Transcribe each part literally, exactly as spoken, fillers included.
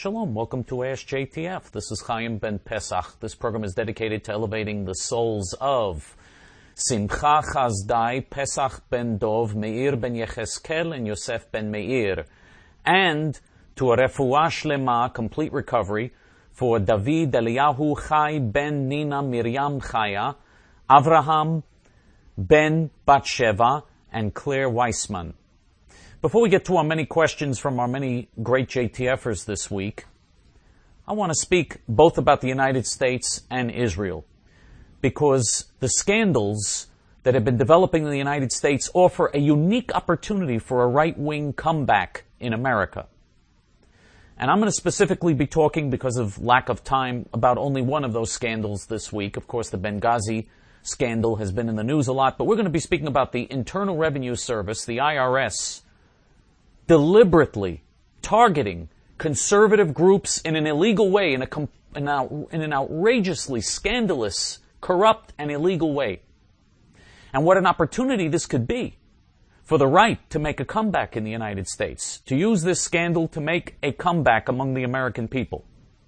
Shalom, welcome to Ask J T F. This is Chaim Ben Pesach. This program is dedicated to elevating the souls of Simcha Chazdai, Pesach ben Dov, Meir ben Yecheskel, and Yosef ben Meir, and to a refuah shlema, complete recovery, for David Eliyahu Chai ben Nina Miriam Chaya, Avraham ben Batsheva, and Claire Weissman. Before we get to our many questions from our many great JTFers this week, I want to speak both about the United States and Israel, because the scandals that have been developing in the United States offer a unique opportunity for a right-wing comeback in America. And I'm going to specifically be talking, because of lack of time, about only one of those scandals this week. Of course, the Benghazi scandal has been in the news a lot, but we're going to be speaking about the Internal Revenue Service, the I R S, deliberately targeting conservative groups in an illegal way, in, a, in, a, in an outrageously scandalous, corrupt, and illegal way. And what an opportunity this could be for the right to make a comeback in the United States, to use this scandal to make a comeback among the American people.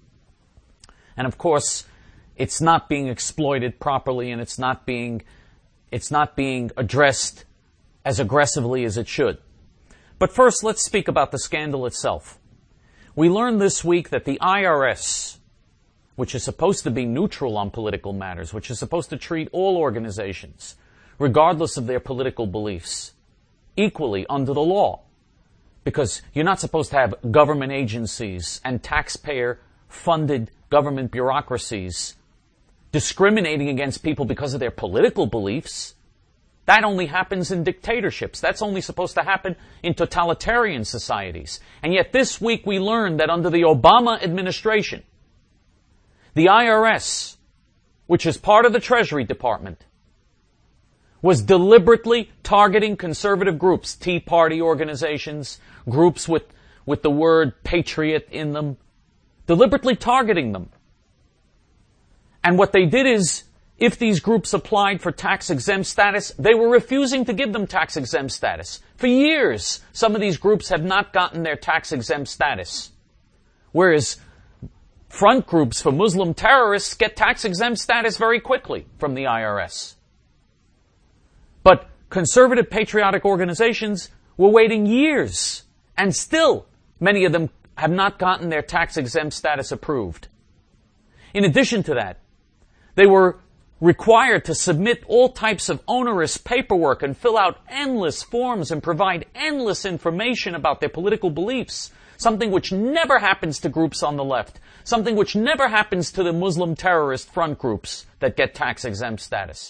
And of course, it's not being exploited properly, and it's not being, it's not being addressed as aggressively as it should. But first, let's speak about the scandal itself. We learned this week that the I R S, which is supposed to be neutral on political matters, which is supposed to treat all organizations, regardless of their political beliefs, equally under the law, because you're not supposed to have government agencies and taxpayer-funded government bureaucracies discriminating against people because of their political beliefs. That only happens in dictatorships. That's only supposed to happen in totalitarian societies. And yet this week we learned that under the Obama administration, the I R S, which is part of the Treasury Department, was deliberately targeting conservative groups, Tea Party organizations, groups with, with the word patriot in them, deliberately targeting them. And what they did is, if these groups applied for tax-exempt status, they were refusing to give them tax-exempt status. For years, some of these groups have not gotten their tax-exempt status. Whereas front groups for Muslim terrorists get tax-exempt status very quickly from the I R S. But conservative patriotic organizations were waiting years, and still many of them have not gotten their tax-exempt status approved. In addition to that, they were required to submit all types of onerous paperwork and fill out endless forms and provide endless information about their political beliefs, something which never happens to groups on the left, something which never happens to the Muslim terrorist front groups that get tax-exempt status.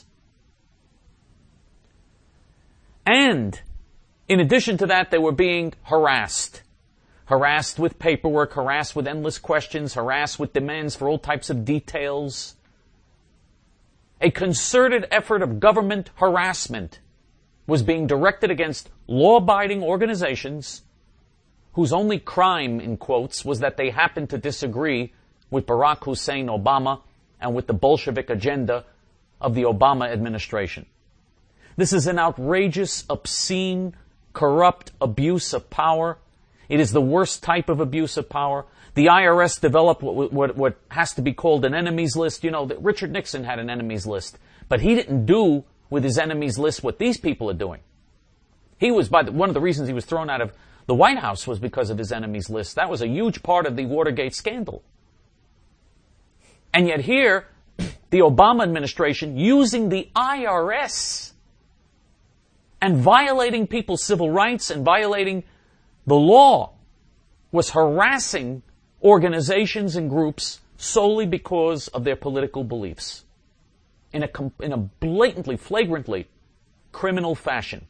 And, in addition to that, they were being harassed. Harassed with paperwork, harassed with endless questions, harassed with demands for all types of details. A concerted effort of government harassment was being directed against law-abiding organizations whose only crime, in quotes, was that they happened to disagree with Barack Hussein Obama and with the Bolshevik agenda of the Obama administration. This is an outrageous, obscene, corrupt abuse of power. It is the worst type of abuse of power. The I R S developed what, what, what has to be called an enemies list. You know, Richard Nixon had an enemies list, but he didn't do with his enemies list what these people are doing. He was, by the, one of the reasons he was thrown out of the White House was because of his enemies list. That was a huge part of the Watergate scandal. And yet here, the Obama administration, using the I R S and violating people's civil rights and violating the law, was harassing organizations and groups solely because of their political beliefs in a, in a blatantly, flagrantly criminal fashion.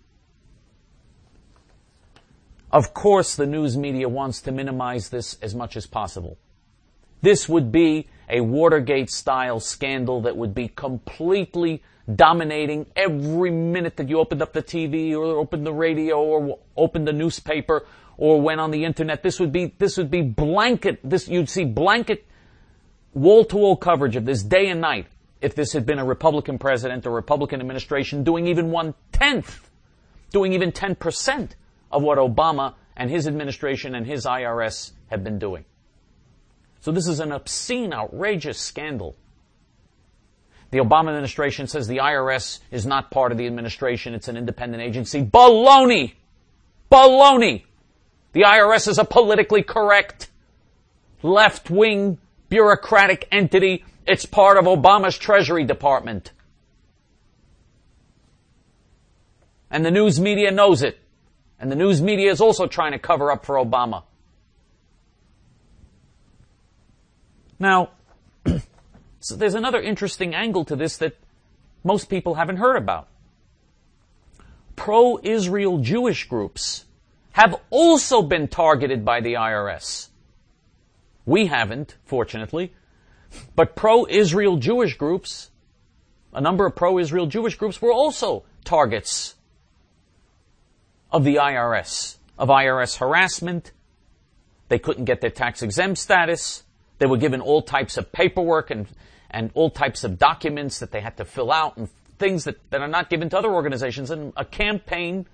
Of course, the news media wants to minimize this as much as possible. This would be a Watergate-style scandal that would be completely dominating every minute that you opened up the T V or opened the radio or opened the newspaper or went on the internet. This would be, this would be blanket, this, you'd see blanket wall-to-wall coverage of this day and night if this had been a Republican president or Republican administration doing even one-tenth, doing even ten percent of what Obama and his administration and his I R S have been doing. So this is an obscene, outrageous scandal. The Obama administration says the I R S is not part of the administration, it's an independent agency. Baloney! Baloney! The I R S is a politically correct, left-wing, bureaucratic entity. It's part of Obama's Treasury Department. And the news media knows it. And the news media is also trying to cover up for Obama. Now, so there's another interesting angle to this that most people haven't heard about. Pro-Israel Jewish groups have also been targeted by the I R S. We haven't, fortunately. But pro-Israel Jewish groups, a number of pro-Israel Jewish groups were also targets of the I R S, of I R S harassment. They couldn't get their tax-exempt status. They were given all types of paperwork and, and all types of documents that they had to fill out and things that, that are not given to other organizations, and a campaign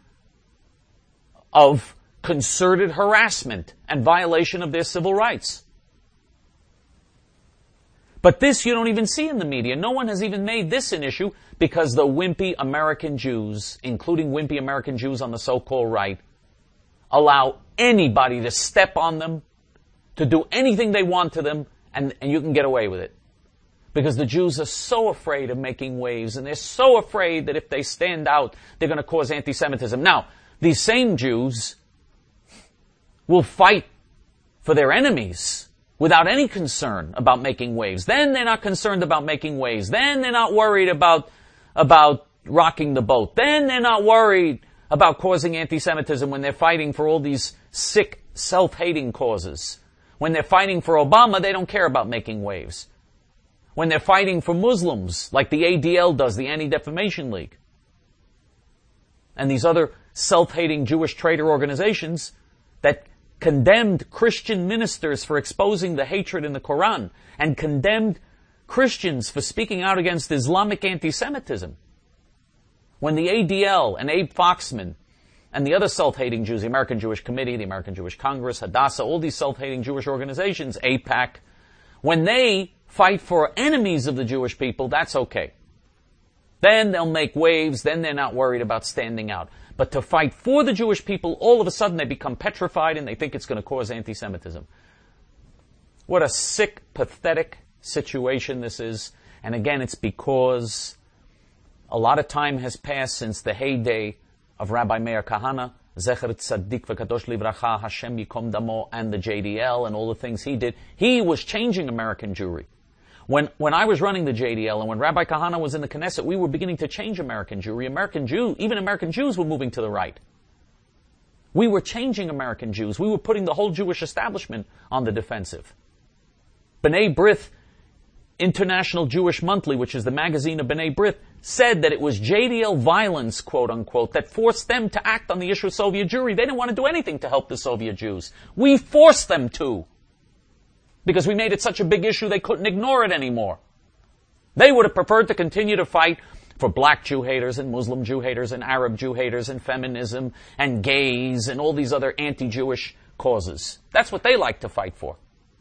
of concerted harassment and violation of their civil rights. But this you don't even see in the media. No one has even made this an issue because the wimpy American Jews, including wimpy American Jews on the so-called right, allow anybody to step on them, to do anything they want to them, and, and you can get away with it. Because the Jews are so afraid of making waves, and they're so afraid that if they stand out, they're going to cause anti-Semitism. Now, these same Jews will fight for their enemies without any concern about making waves. Then they're not concerned about making waves. Then they're not worried about, about rocking the boat. Then they're not worried about causing anti-Semitism when they're fighting for all these sick, self-hating causes. When they're fighting for Obama, they don't care about making waves. When they're fighting for Muslims, like the A D L does, the Anti-Defamation League, and these other self-hating Jewish traitor organizations that condemned Christian ministers for exposing the hatred in the Quran and condemned Christians for speaking out against Islamic anti-Semitism. When the A D L and Abe Foxman and the other self-hating Jews, the American Jewish Committee, the American Jewish Congress, Hadassah, all these self-hating Jewish organizations, AIPAC, when they fight for enemies of the Jewish people, that's okay. Then they'll make waves, then they're not worried about standing out. But to fight for the Jewish people, all of a sudden they become petrified and they think it's going to cause anti-Semitism. What a sick, pathetic situation this is. And again, it's because a lot of time has passed since the heyday of Rabbi Meir Kahane, Zecher Tzaddik V'Kadosh Livracha, Hashem Yikom Damo, and the J D L, and all the things he did. He was changing American Jewry. When, when I was running the J D L and when Rabbi Kahane was in the Knesset, we were beginning to change American Jewry. American Jew, even American Jews were moving to the right. We were changing American Jews. We were putting the whole Jewish establishment on the defensive. B'nai B'rith International Jewish Monthly, which is the magazine of B'nai B'rith, said that it was J D L violence, quote unquote, that forced them to act on the issue of Soviet Jewry. They didn't want to do anything to help the Soviet Jews. We forced them to. Because we made it such a big issue they couldn't ignore it anymore. They would have preferred to continue to fight for black Jew haters and Muslim Jew haters and Arab Jew haters and feminism and gays and all these other anti-Jewish causes. That's what they like to fight for.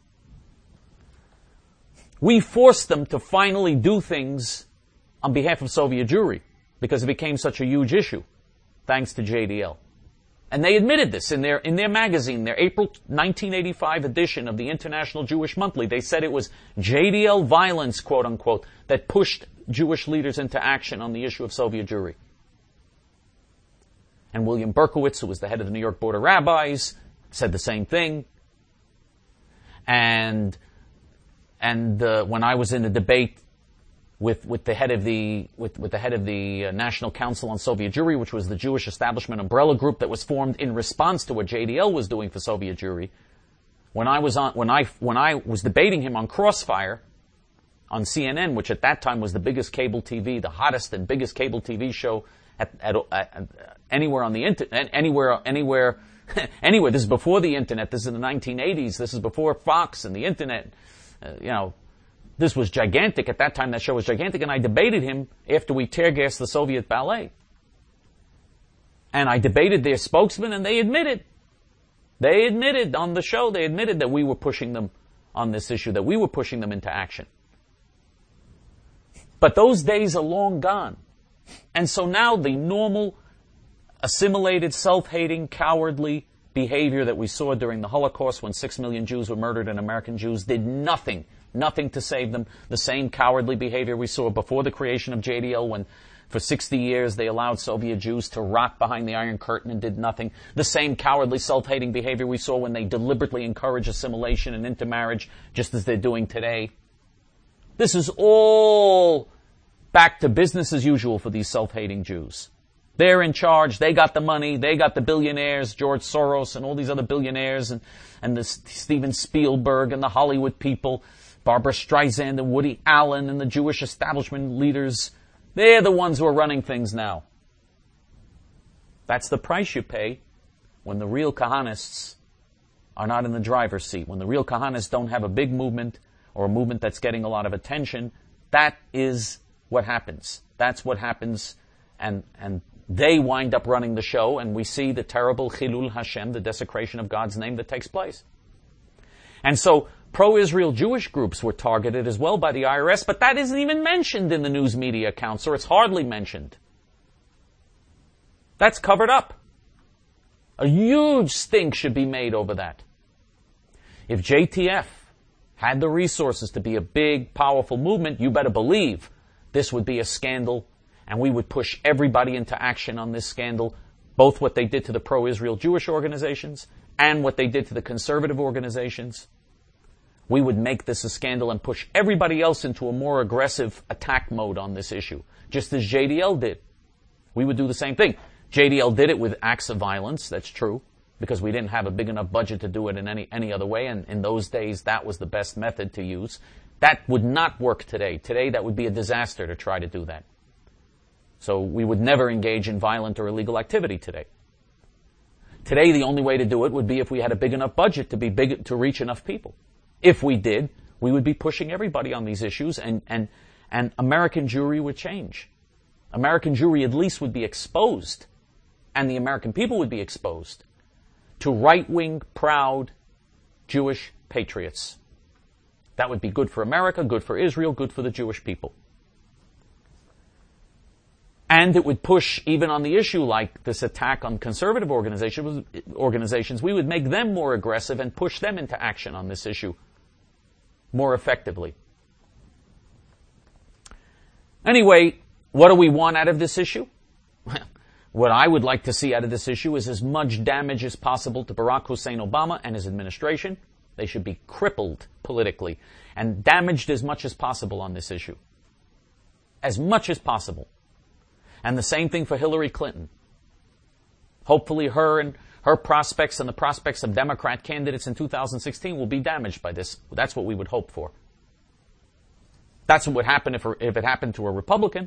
We forced them to finally do things on behalf of Soviet Jewry because it became such a huge issue, thanks to J D L. And they admitted this in their, in their magazine, their April nineteen eighty-five edition of the International Jewish Monthly. They said it was J D L violence, quote unquote, that pushed Jewish leaders into action on the issue of Soviet Jewry. And William Berkowitz, who was the head of the New York Board of Rabbis, said the same thing. And, and, uh, when I was in a debate with, with the head of the, with, with the head of the uh, National Council on Soviet Jewry, which was the Jewish Establishment umbrella group that was formed in response to what J D L was doing for Soviet Jewry. When I was on, when I, when I was debating him on Crossfire, on C N N, which at that time was the biggest cable T V, the hottest and biggest cable T V show at, at, at anywhere on the internet, anywhere, anywhere, anywhere. This is before the internet. This is in the nineteen eighties. This is before Fox and the internet. Uh, you know, this was gigantic. At that time, that show was gigantic. And I debated him after we tear gassed the Soviet ballet. And I debated their spokesman, and they admitted, they admitted on the show, they admitted that we were pushing them on this issue, that we were pushing them into action. But those days are long gone. And so now the normal, assimilated, self-hating, cowardly behavior that we saw during the Holocaust when six million Jews were murdered and American Jews did nothing, nothing to save them. The same cowardly behavior we saw before the creation of J D L when for sixty years they allowed Soviet Jews to rot behind the Iron Curtain and did nothing. The same cowardly, self-hating behavior we saw when they deliberately encouraged assimilation and intermarriage, just as they're doing today. This is all back to business as usual for these self-hating Jews. They're in charge. They got the money. They got the billionaires, George Soros and all these other billionaires, and, and the Steven Spielberg and the Hollywood people, Barbara Streisand and Woody Allen and the Jewish establishment leaders. They're the ones who are running things now. That's the price you pay when the real Kahanists are not in the driver's seat. When the real Kahanists don't have a big movement or a movement that's getting a lot of attention, that is what happens. That's what happens, and and they wind up running the show, and we see the terrible Chilul Hashem, the desecration of God's name that takes place. And so pro-Israel Jewish groups were targeted as well by the I R S, but that isn't even mentioned in the news media accounts, or it's hardly mentioned. That's covered up. A huge stink should be made over that. If J T F had the resources to be a big, powerful movement, you better believe this would be a scandal, and we would push everybody into action on this scandal, both what they did to the pro-Israel Jewish organizations and what they did to the conservative organizations. We would make this a scandal and push everybody else into a more aggressive attack mode on this issue, just as J D L did. We would do the same thing. J D L did it with acts of violence, that's true, because we didn't have a big enough budget to do it in any, any other way, and in those days that was the best method to use. That would not work today. Today that would be a disaster to try to do that. So we would never engage in violent or illegal activity today. Today the only way to do it would be if we had a big enough budget to be big to reach enough people. If we did, we would be pushing everybody on these issues, and, and, and American Jewry would change. American Jewry at least would be exposed, and the American people would be exposed to right-wing, proud Jewish patriots. That would be good for America, good for Israel, good for the Jewish people. And it would push, even on the issue like this attack on conservative organizations, organizations, we would make them more aggressive and push them into action on this issue more effectively. Anyway, what do we want out of this issue? What I would like to see out of this issue is as much damage as possible to Barack Hussein Obama and his administration. They should be crippled politically and damaged as much as possible on this issue. As much as possible. And the same thing for Hillary Clinton. Hopefully her and her prospects and the prospects of Democrat candidates in two thousand sixteen will be damaged by this. That's what we would hope for. That's what would happen if, if it happened to a Republican.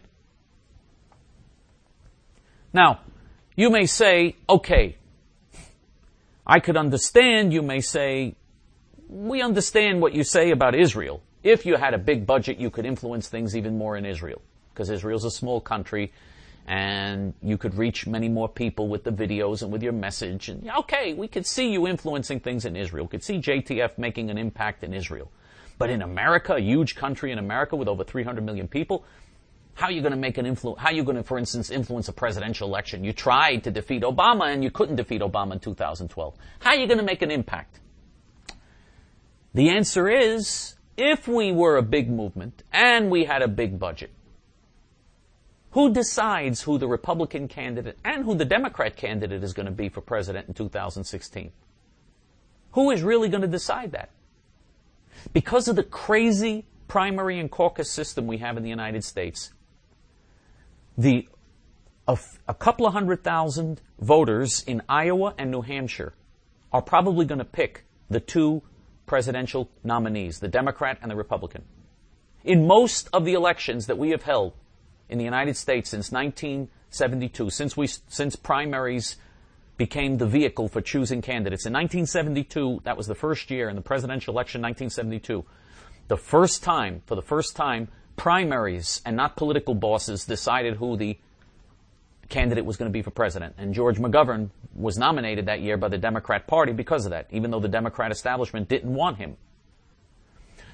Now, you may say, okay, I could understand, you may say, we understand what you say about Israel. If you had a big budget, you could influence things even more in Israel, because Israel's a small country, and you could reach many more people with the videos and with your message. And okay, we could see you influencing things in Israel. We could see J T F making an impact in Israel. But in America, a huge country in America with over three hundred million people, how are you going to make an influence? How are you going to, for instance, influence a presidential election? You tried to defeat Obama and you couldn't defeat Obama in two thousand twelve. How are you going to make an impact? The answer is, if we were a big movement and we had a big budget, who decides who the Republican candidate and who the Democrat candidate is going to be for president in two thousand sixteen? Who is really going to decide that? Because of the crazy primary and caucus system we have in the United States, the a, a couple of hundred thousand voters in Iowa and New Hampshire are probably going to pick the two presidential nominees, the Democrat and the Republican. In most of the elections that we have held in the United States since nineteen seventy-two, since we since primaries became the vehicle for choosing candidates. In nineteen seventy-two, that was the first year in the presidential election, nineteen seventy-two. The first time, for the first time, primaries and not political bosses decided who the candidate was going to be for president. And George McGovern was nominated that year by the Democrat Party because of that, even though the Democrat establishment didn't want him.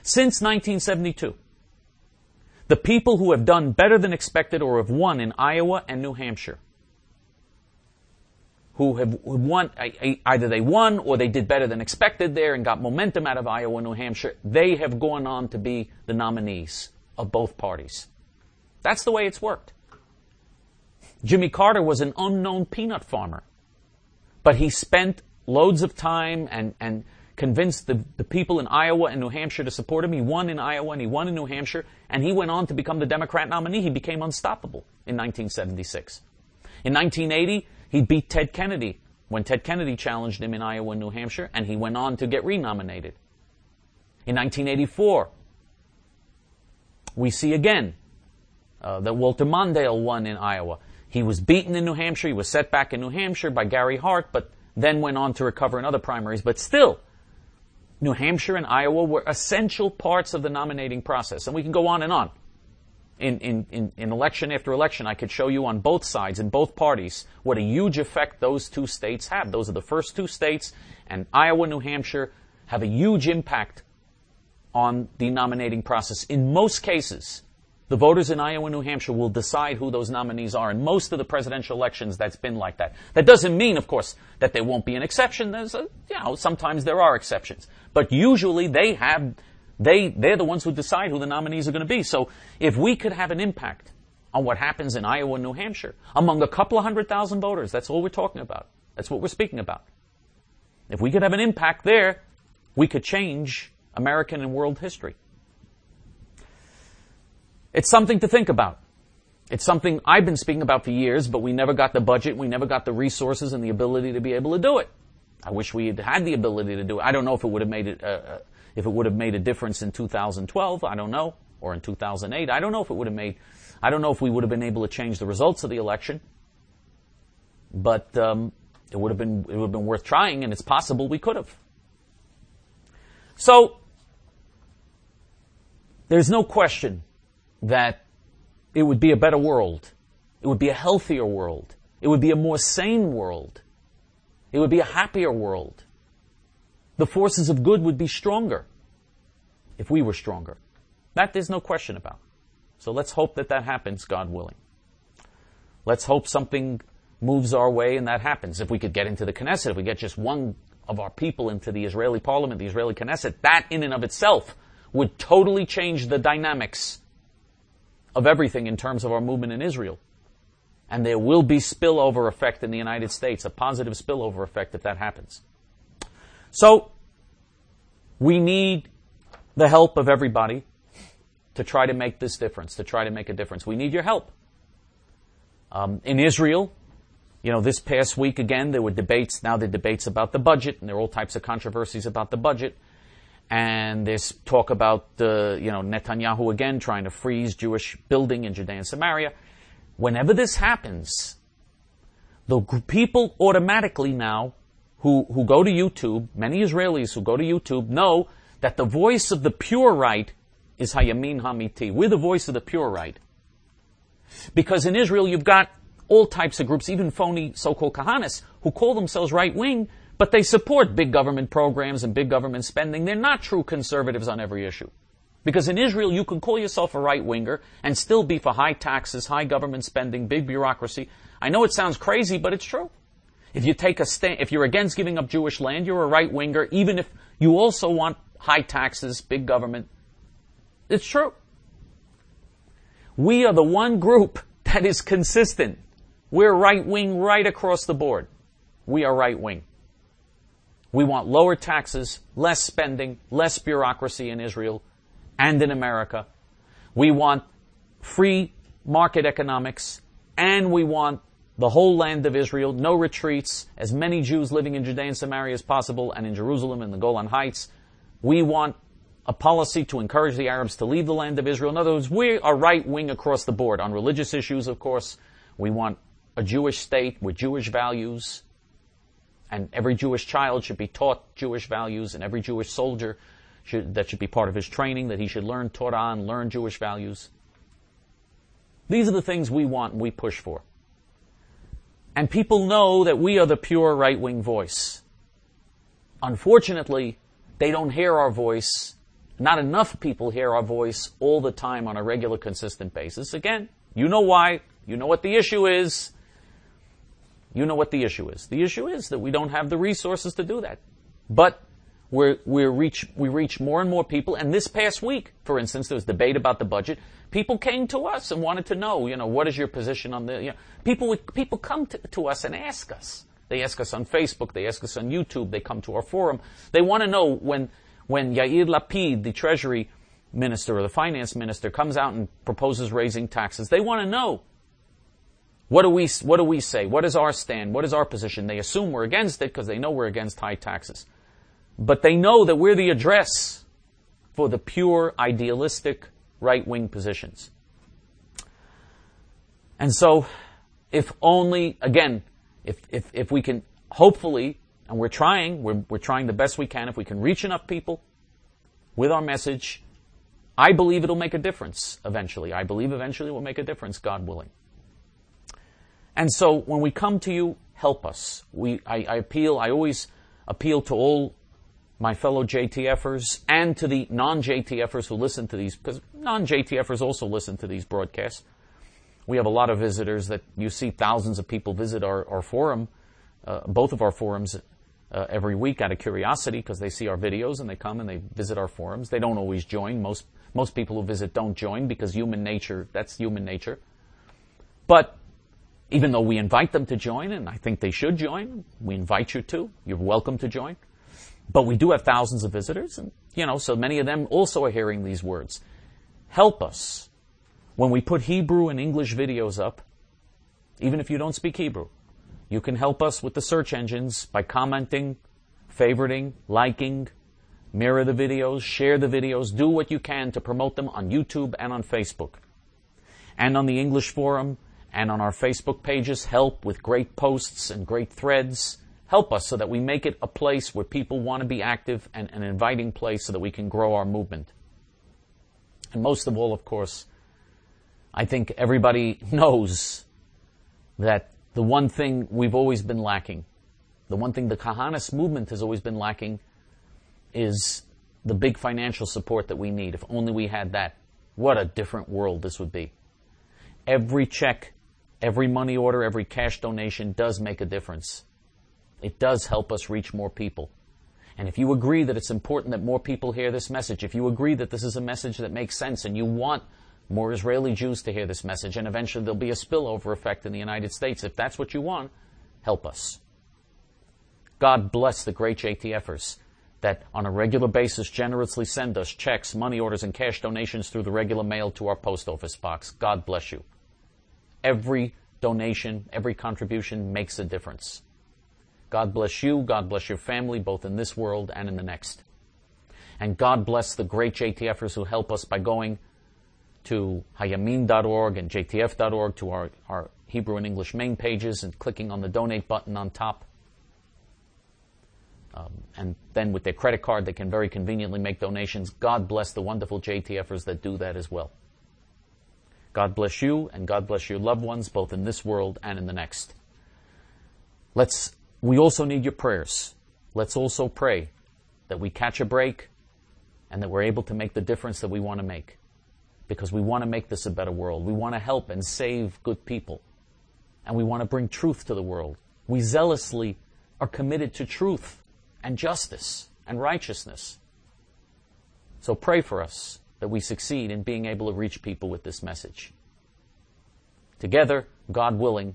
Since nineteen seventy-two, the people who have done better than expected or have won in Iowa and New Hampshire, who have won, either they won or they did better than expected there and got momentum out of Iowa and New Hampshire, they have gone on to be the nominees of both parties. That's the way it's worked. Jimmy Carter was an unknown peanut farmer, but he spent loads of time and, and convinced the, the people in Iowa and New Hampshire to support him. He won in Iowa and he won in New Hampshire, and he went on to become the Democrat nominee. He became unstoppable in nineteen seventy-six. In nineteen eighty, he beat Ted Kennedy when Ted Kennedy challenged him in Iowa and New Hampshire, and he went on to get renominated. In nineteen eighty-four, we see again uh, that Walter Mondale won in Iowa. He was beaten in New Hampshire. He was set back in New Hampshire by Gary Hart, but then went on to recover in other primaries. But still, New Hampshire and Iowa were essential parts of the nominating process. And we can go on and on. In, in, in, in election after election, I could show you on both sides, in both parties, what a huge effect those two states have. Those are the first two states, and Iowa, New Hampshire have a huge impact on the nominating process. In most cases, the voters in Iowa and New Hampshire will decide who those nominees are. In most of the presidential elections, that's been like that. That doesn't mean, of course, that there won't be an exception. There's a, you know, sometimes there are exceptions. But usually they have, they, they're the ones who decide who the nominees are going to be. So if we could have an impact on what happens in Iowa and New Hampshire among a couple of hundred thousand voters, that's all we're talking about. That's what we're speaking about. If we could have an impact there, we could change American and world history. It's something to think about. It's something I've been speaking about for years, but we never got the budget, we never got the resources and the ability to be able to do it. I wish we had had the ability to do it. I don't know if it would have made it, uh, if it would have made a difference in two thousand twelve. I don't know, or in two thousand eight. I don't know if it would have made. I don't know if we would have been able to change the results of the election. But um, it would have been it would have been worth trying, and it's possible we could have. So there's no question that it would be a better world. It would be a healthier world. It would be a more sane world. It would be a happier world. The forces of good would be stronger if we were stronger. That there's no question about. So let's hope that that happens, God willing. Let's hope something moves our way and that happens. If we could get into the Knesset, if we get just one of our people into the Israeli parliament, the Israeli Knesset, that in and of itself would totally change the dynamics of everything in terms of our movement in Israel. And there will be spillover effect in the United States, a positive spillover effect if that happens. So, we need the help of everybody to try to make this difference, to try to make a difference. We need your help. Um, in Israel, you know, this past week again, there were debates, now there are debates about the budget, and there are all types of controversies about the budget. And there's talk about, uh, you know, Netanyahu again trying to freeze Jewish building in Judea and Samaria. Whenever this happens, the people automatically now who, who go to YouTube, many Israelis who go to YouTube know that the voice of the pure right is Hayamin Hamiti. We're the voice of the pure right. Because in Israel you've got all types of groups, even phony so-called Kahanis, who call themselves right-wing, but they support big government programs and big government spending. They're not true conservatives on every issue. Because in Israel, you can call yourself a right-winger and still be for high taxes, high government spending, big bureaucracy. I know it sounds crazy, but it's true. If you take a stand, if you're against giving up Jewish land, you're a right-winger, even if you also want high taxes, big government. It's true. We are the one group that is consistent. We're right-wing right across the board. We are right-wing. We want lower taxes, less spending, less bureaucracy in Israel and in America. We want free market economics, and we want the whole land of Israel, no retreats, as many Jews living in Judea and Samaria as possible, and in Jerusalem and the Golan Heights. We want a policy to encourage the Arabs to leave the land of Israel. In other words, we are right-wing across the board. On religious issues, of course, we want a Jewish state with Jewish values, and every Jewish child should be taught Jewish values, and every Jewish soldier should, that should be part of his training, that he should learn Torah and learn Jewish values. These are the things we want and we push for. And people know that we are the pure right-wing voice. Unfortunately, they don't hear our voice not enough people hear our voice all the time on a regular, consistent basis. Again, you know why. You know what the issue is. You know what the issue is. The issue is that we don't have the resources to do that. But we're, we're reach, we reach more and more people. And this past week, for instance, there was debate about the budget. People came to us and wanted to know, you know, what is your position on the, you know, people would, people come to, to us and ask us. They ask us on Facebook. They ask us on YouTube. They come to our forum. They want to know when, when Yair Lapid, the Treasury Minister or the Finance Minister, comes out and proposes raising taxes. They want to know. What do we, what do we say? What is our stand? What is our position? They assume we're against it because they know we're against high taxes. But they know that we're the address for the pure, idealistic, right-wing positions. And so, if only, again, if, if, if we can, hopefully, and we're trying, we're, we're trying the best we can, if we can reach enough people with our message, I believe it'll make a difference eventually. I believe eventually it will make a difference, God willing. And so, when we come to you, help us. We, I, I appeal, I always appeal to all my fellow J T Fers and to the non-J T Fers who listen to these, because non-J T Fers also listen to these broadcasts. We have a lot of visitors that you see thousands of people visit our, our forum, uh, both of our forums uh, every week out of curiosity because they see our videos and they come and they visit our forums. They don't always join. Most, most people who visit don't join because human nature, that's human nature. But even though we invite them to join, and I think they should join, we invite you to. You're welcome to join. But we do have thousands of visitors, and, you know, so many of them also are hearing these words. Help us. When we put Hebrew and English videos up, even if you don't speak Hebrew, you can help us with the search engines by commenting, favoriting, liking, mirror the videos, share the videos, do what you can to promote them on YouTube and on Facebook. And on the English forum, and on our Facebook pages, help with great posts and great threads. Help us so that we make it a place where people want to be active and an inviting place so that we can grow our movement. And most of all, of course, I think everybody knows that the one thing we've always been lacking, the one thing the Kahanis movement has always been lacking, is the big financial support that we need. If only we had that, what a different world this would be. Every check, every money order, every cash donation does make a difference. It does help us reach more people. And if you agree that it's important that more people hear this message, if you agree that this is a message that makes sense and you want more Israeli Jews to hear this message, and eventually there'll be a spillover effect in the United States, if that's what you want, help us. God bless the great J T Fers that on a regular basis generously send us checks, money orders, and cash donations through the regular mail to our post office box. God bless you. Every donation, every contribution makes a difference. God bless you, God bless your family, both in this world and in the next. And God bless the great J T Fers who help us by going to hayamin dot org and J T F dot org to our, our Hebrew and English main pages and clicking on the donate button on top. Um, and then with their credit card, they can very conveniently make donations. God bless the wonderful J T Fers that do that as well. God bless you, and God bless your loved ones, both in this world and in the next. Let's, we also need your prayers. Let's also pray that we catch a break and that we're able to make the difference that we want to make. Because we want to make this a better world. We want to help and save good people. And we want to bring truth to the world. We zealously are committed to truth and justice and righteousness. So pray for us that we succeed in being able to reach people with this message. Together, God willing,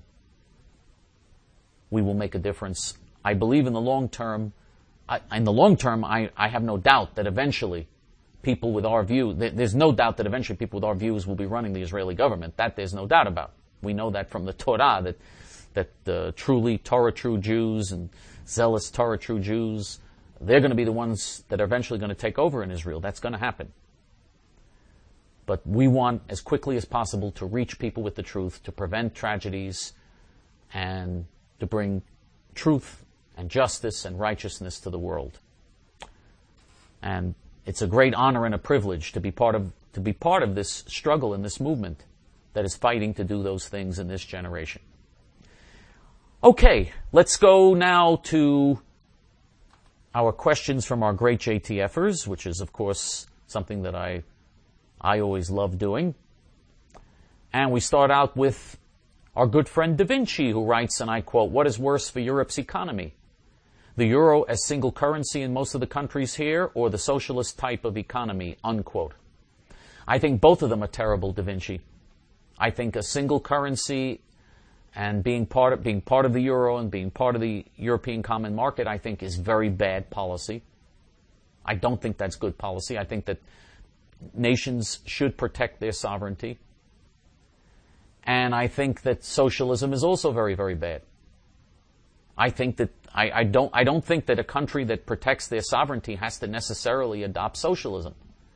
we will make a difference. I believe in the long term, I, in the long term, I, I have no doubt that eventually people with our view, th- there's no doubt that eventually people with our views will be running the Israeli government. That there's no doubt about. We know that from the Torah, that that the truly Torah true Jews and zealous Torah true Jews, they're going to be the ones that are eventually going to take over in Israel. That's going to happen. But we want, as quickly as possible, to reach people with the truth, to prevent tragedies, and to bring truth and justice and righteousness to the world. And it's a great honor and a privilege to be part of to be part of this struggle and this movement that is fighting to do those things in this generation. Okay, let's go now to our questions from our great J T Fers, which is, of course, something that I, I always love doing. And we start out with our good friend Da Vinci, who writes, and I quote, "What is worse for Europe's economy? The euro as single currency in most of the countries here, or the socialist type of economy?" Unquote. I think both of them are terrible, Da Vinci. I think a single currency and being part of, being part of the euro and being part of the European common market, I think, is very bad policy. I don't think that's good policy. I think that nations should protect their sovereignty. And I think that socialism is also very, very bad. I think that I, I don't I don't think that a country that protects their sovereignty has to necessarily adopt socialism.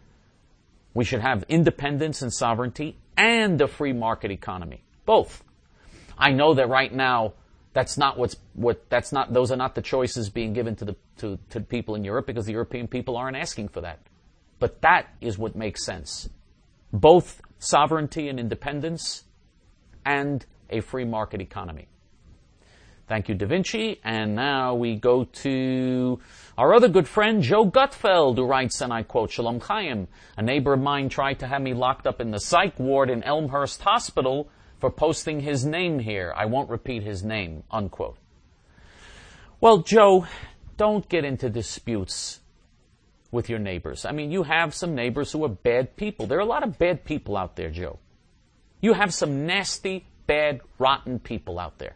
We should have independence and sovereignty and a free market economy. Both. I know that right now that's not what's what that's not those are not the choices being given to the to, to people in Europe, because the European people aren't asking for that. But that is what makes sense. Both sovereignty and independence and a free market economy. Thank you, Da Vinci. And now we go to our other good friend, Joe Gutfeld, who writes, and I quote, "Shalom Chaim. A neighbor of mine tried to have me locked up in the psych ward in Elmhurst Hospital for posting his name here. I won't repeat his name," unquote. Well, Joe, don't get into disputes with your neighbors. I mean, you have some neighbors who are bad people. There are a lot of bad people out there, Joe. You have some nasty, bad, rotten people out there.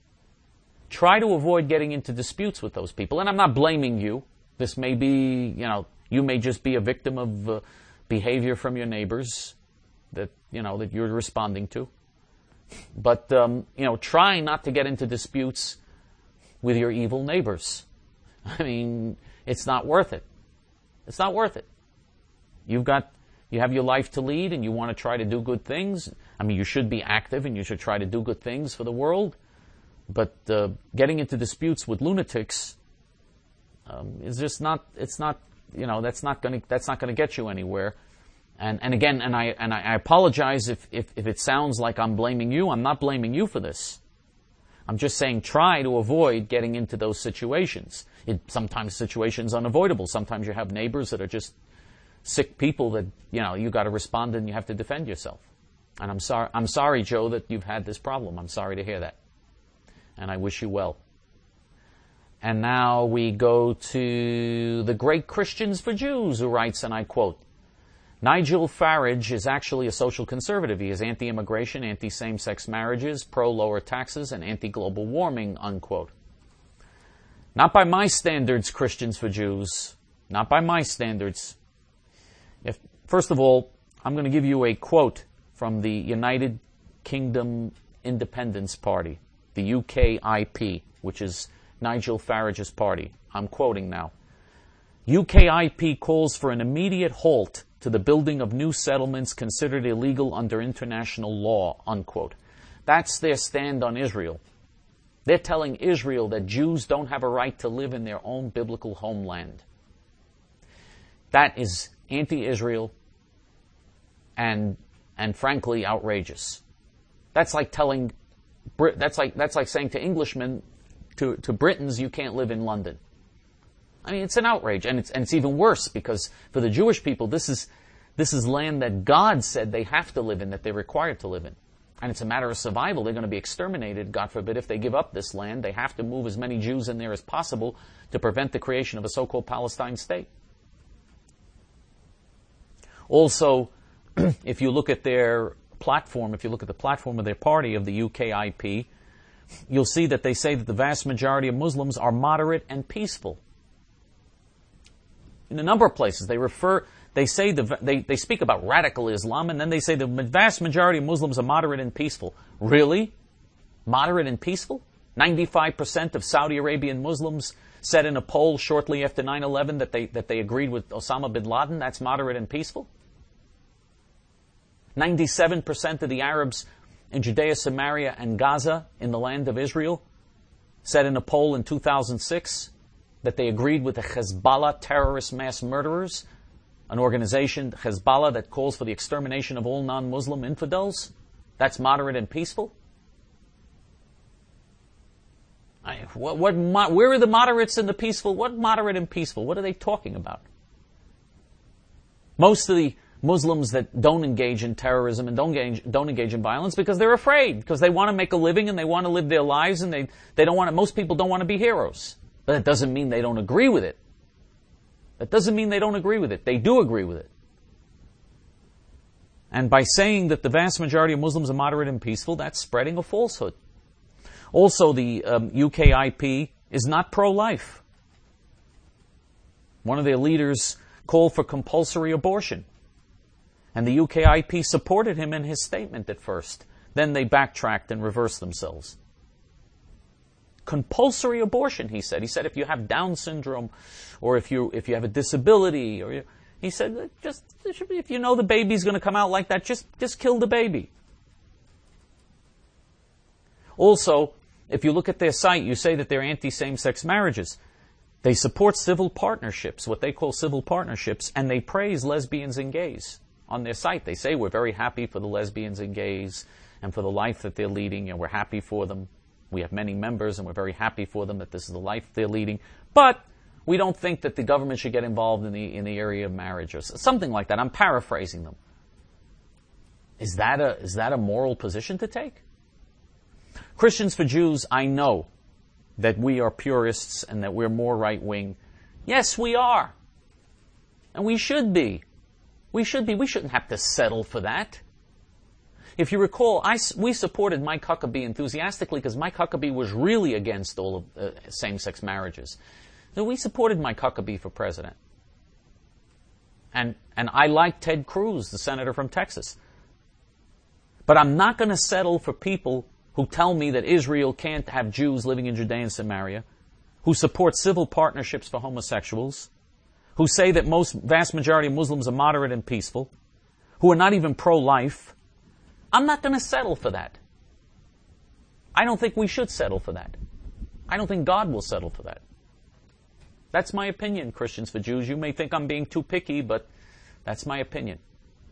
Try to avoid getting into disputes with those people. And I'm not blaming you. This may be, you know, you may just be a victim of uh, behavior from your neighbors that, you know, that you're responding to. But, um, you know, try not to get into disputes with your evil neighbors. I mean, it's not worth it. It's not worth it. You've got, you have your life to lead and you want to try to do good things. I mean, you should be active and you should try to do good things for the world. But uh, getting into disputes with lunatics um, is just not, it's not, you know, that's not going to, that's not going to get you anywhere. And, and again, and I, and I apologize if, if, if it sounds like I'm blaming you. I'm not blaming you for this. I'm just saying try to avoid getting into those situations. It, sometimes situations unavoidable. Sometimes you have neighbors that are just sick people that, you know, you got to respond and you have to defend yourself. And I'm sorry, I'm sorry, Joe, that you've had this problem. I'm sorry to hear that. And I wish you well. And now we go to the Great Christians for Jews, who writes, and I quote, "Nigel Farage is actually a social conservative. He is anti-immigration, anti-same-sex marriages, pro-lower taxes, and anti-global warming," unquote. Not by my standards, Christians for Jews. Not by my standards. If, first of all, I'm going to give you a quote from the United Kingdom Independence Party, the U K I P, which is Nigel Farage's party. I'm quoting now. "U K I P calls for an immediate halt to the building of new settlements considered illegal under international law," unquote. That's their stand on Israel. They're telling Israel that Jews don't have a right to live in their own biblical homeland. That is anti-Israel and, and frankly, outrageous. That's like telling, that's like, that's like saying to Englishmen, to, to Britons, you can't live in London. I mean, it's an outrage, and it's and it's even worse because for the Jewish people, this is this is land that God said they have to live in, that they're required to live in, and it's a matter of survival. They're going to be exterminated, God forbid, if they give up this land. They have to move as many Jews in there as possible to prevent the creation of a so-called Palestine state. Also, if you look at their platform, if you look at the platform of their party, of the U K I P, you'll see that they say that the vast majority of Muslims are moderate and peaceful. In a number of places, they refer, they say, the, they, they speak about radical Islam, and then they say the vast majority of Muslims are moderate and peaceful. Really? Moderate and peaceful? ninety-five percent of Saudi Arabian Muslims said in a poll shortly after nine eleven that they, that they agreed with Osama bin Laden. That's moderate and peaceful? ninety-seven percent of the Arabs in Judea, Samaria, and Gaza, in the land of Israel, said in a poll in two thousand six that they agreed with the Hezbollah terrorist mass murderers, an organization, Hezbollah, that calls for the extermination of all non-Muslim infidels. That's moderate and peaceful? I, what, what, where are the moderates and the peaceful? What moderate and peaceful? What are they talking about? Most of the Muslims that don't engage in terrorism and don't engage, don't engage in violence because they're afraid, because they want to make a living and they want to live their lives, and they, they don't want to, most people don't want to be heroes. But it doesn't mean they don't agree with it. That doesn't mean they don't agree with it. They do agree with it. And by saying that the vast majority of Muslims are moderate and peaceful, that's spreading a falsehood. Also, the um, U K I P is not pro-life. One of their leaders called for compulsory abortion. And the U K I P supported him in his statement at first. Then they backtracked and reversed themselves. Compulsory abortion, he said. He said if you have Down syndrome, or if you if you have a disability, or you, he said just if you know the baby's going to come out like that, just just kill the baby. Also, if you look at their site, you say that they're anti-same-sex marriages. They support civil partnerships, what they call civil partnerships, and they praise lesbians and gays. On their site, they say we're very happy for the lesbians and gays and for the life that they're leading, and we're happy for them. We have many members, and we're very happy for them that this is the life they're leading. But we don't think that the government should get involved in the in the area of marriage or something like that. I'm paraphrasing them. Is that a is that a moral position to take? Christians for Jews, I know that we are purists and that we're more right-wing. Yes, we are. And we should be. We should be. We shouldn't have to settle for that. If you recall, I, we supported Mike Huckabee enthusiastically because Mike Huckabee was really against all of uh, same-sex marriages. So we supported Mike Huckabee for president. And, and I like Ted Cruz, the senator from Texas. But I'm not going to settle for people who tell me that Israel can't have Jews living in Judea and Samaria, who support civil partnerships for homosexuals, who say that most vast majority of Muslims are moderate and peaceful, who are not even pro-life. I'm not going to settle for that. I don't think we should settle for that. I don't think God will settle for that. That's my opinion, Christians for Jews. You may think I'm being too picky, but that's my opinion.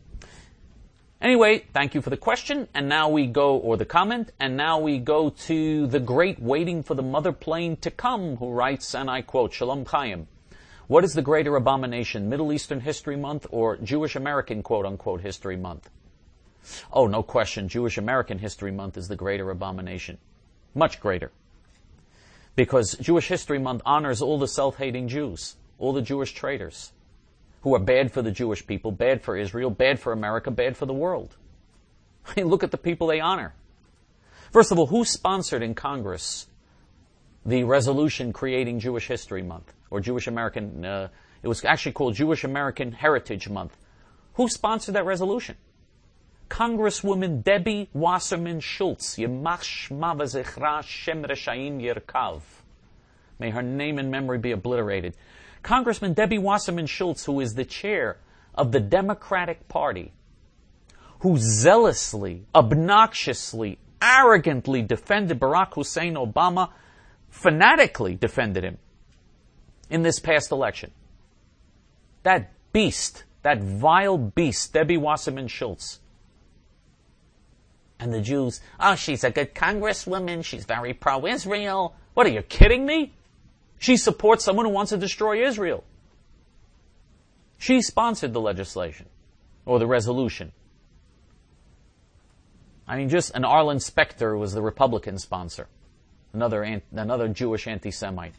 Anyway, thank you for the question, and now we go, or the comment, and now we go to the great waiting for the mother plane to come, who writes, and I quote, Shalom Chaim. What is the greater abomination, Middle Eastern History Month or Jewish American quote-unquote History Month? Oh, no question, Jewish American History Month is the greater abomination. Much greater. Because Jewish History Month honors all the self-hating Jews, all the Jewish traitors, who are bad for the Jewish people, bad for Israel, bad for America, bad for the world. I mean, look at the people they honor. First of all, who sponsored in Congress the resolution creating Jewish History Month? Or Jewish American, uh, it was actually called Jewish American Heritage Month. Who sponsored that resolution? Congresswoman Debbie Wasserman Schultz. Yemach shma v'zichra shem reshaim yirkav. May her name and memory be obliterated. Congressman Debbie Wasserman Schultz, who is the chair of the Democratic Party, who zealously, obnoxiously, arrogantly defended Barack Hussein Obama, fanatically defended him in this past election. That beast, that vile beast, Debbie Wasserman Schultz. And the Jews, oh, she's a good congresswoman, she's very pro-Israel. What, are you kidding me? She supports someone who wants to destroy Israel. She sponsored the legislation, or the resolution. I mean, just, and Arlen Specter was the Republican sponsor. Another, another Jewish anti-Semite.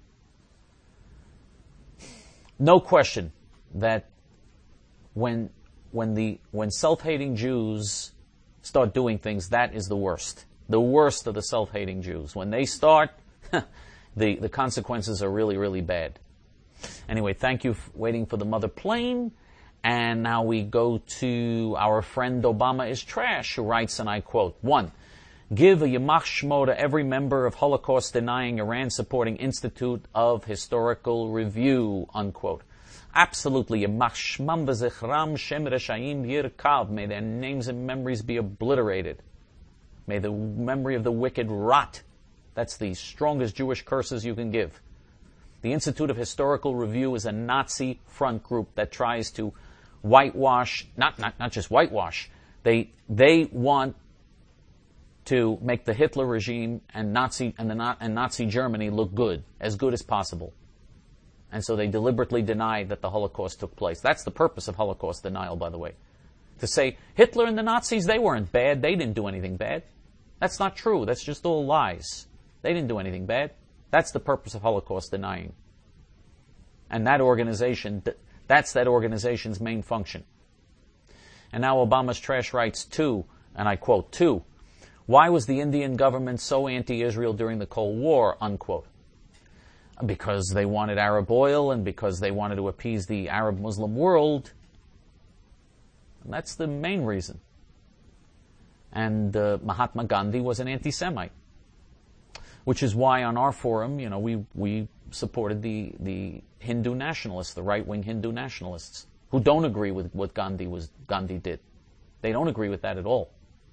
No question that when when the when self-hating Jews start doing things, that is the worst. The worst of the self-hating Jews. When they start, the, the consequences are really, really bad. Anyway, thank you for waiting for the mother plane. And now we go to our friend Obama is Trash, who writes, and I quote, one, give a Yamach Shmo to every member of Holocaust-denying, Iran-supporting Institute of Historical Review, unquote. Absolutely. Yamach Shmam v'zichram shem reshaim yirkav. May their names and memories be obliterated. May the memory of the wicked rot. That's the strongest Jewish curses you can give. The Institute of Historical Review is a Nazi front group that tries to whitewash, not, not, not just whitewash, they, they want to make the Hitler regime and Nazi and the and Nazi Germany look good, as good as possible. And so they deliberately denied that the Holocaust took place. That's the purpose of Holocaust denial, by the way. To say, Hitler and the Nazis, they weren't bad. They didn't do anything bad. That's not true. That's just all lies. They didn't do anything bad. That's the purpose of Holocaust denying. And that organization, that's that organization's main function. And now Obama's trash writes, two, and I quote, two, why was the Indian government so anti-Israel during the Cold War, unquote? Because they wanted Arab oil and because they wanted to appease the Arab Muslim world. And that's the main reason. And uh, Mahatma Gandhi was an anti-Semite. Which is why on our forum, you know, we, we supported the, the Hindu nationalists, the right-wing Hindu nationalists, who don't agree with what Gandhi was Gandhi did. They don't agree with that at all.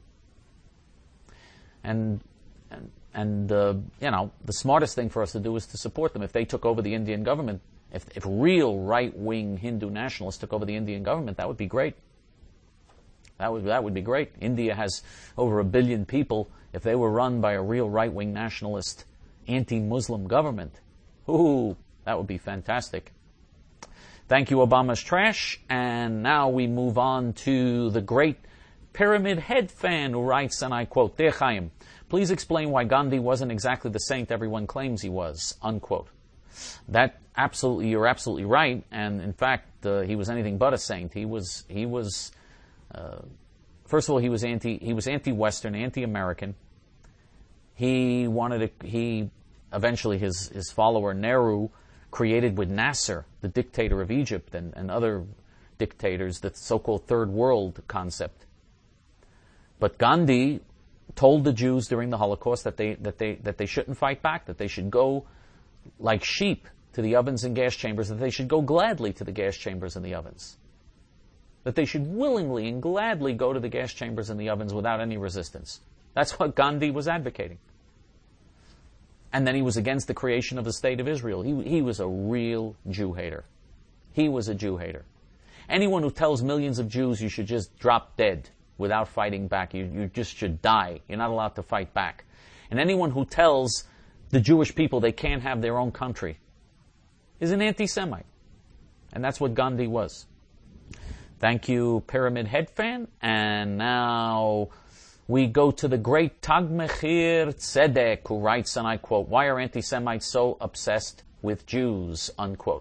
And and, and uh, you know, the smartest thing for us to do is to support them. If they took over the Indian government, if, if real right-wing Hindu nationalists took over the Indian government, that would be great. That would that would be great. India has over a billion people. If they were run by a real right-wing nationalist, anti-Muslim government, ooh, that would be fantastic. Thank you, Obama's trash. And now we move on to the great Pyramid Head fan who writes, and I quote, Dear Chaim, please explain why Gandhi wasn't exactly the saint everyone claims he was, unquote. That absolutely, you're absolutely right. And in fact, uh, he was anything but a saint. He was, he was, uh, first of all, he was anti, he was anti-Western, anti-American. He wanted to, he, eventually his, his follower Nehru created with Nasser, the dictator of Egypt and, and other dictators, the so-called third world concept. But Gandhi told the Jews during the Holocaust that they, that they, that they shouldn't fight back, that they should go like sheep to the ovens and gas chambers, that they should go gladly to the gas chambers and the ovens. That they should willingly and gladly go to the gas chambers and the ovens without any resistance. That's what Gandhi was advocating. And then he was against the creation of the State of Israel. He, he was a real Jew hater. He was a Jew hater. Anyone who tells millions of Jews you should just drop dead without fighting back, you, you just should die, you're not allowed to fight back. And anyone who tells the Jewish people they can't have their own country is an anti-Semite. And that's what Gandhi was. Thank you, Pyramid Head fan. And now we go to the great Tag Mechir Tzedek, who writes, and I quote, why are anti-Semites so obsessed with Jews, unquote?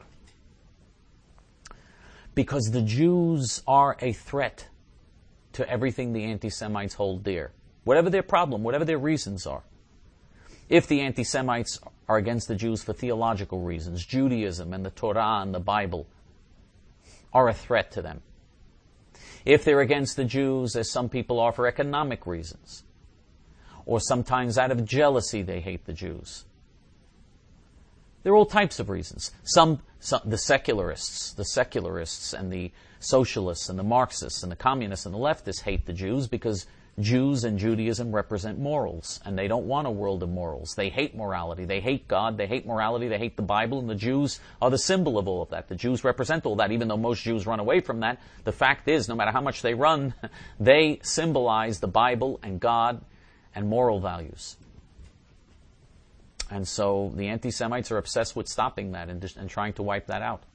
Because the Jews are a threat to everything the anti-Semites hold dear. Whatever their problem, whatever their reasons are. If the anti-Semites are against the Jews for theological reasons, Judaism and the Torah and the Bible are a threat to them. If they're against the Jews, as some people are, for economic reasons, or sometimes out of jealousy they hate the Jews. There are all types of reasons. Some, some, the secularists, the secularists and the socialists and the Marxists and the communists and the leftists hate the Jews because Jews and Judaism represent morals, and they don't want a world of morals. They hate morality. They hate God. They hate morality. They hate the Bible, and the Jews are the symbol of all of that. The Jews represent all that, even though most Jews run away from that. The fact is, no matter how much they run, they symbolize the Bible and God and moral values. And so the anti-Semites are obsessed with stopping that and, and trying to wipe that out.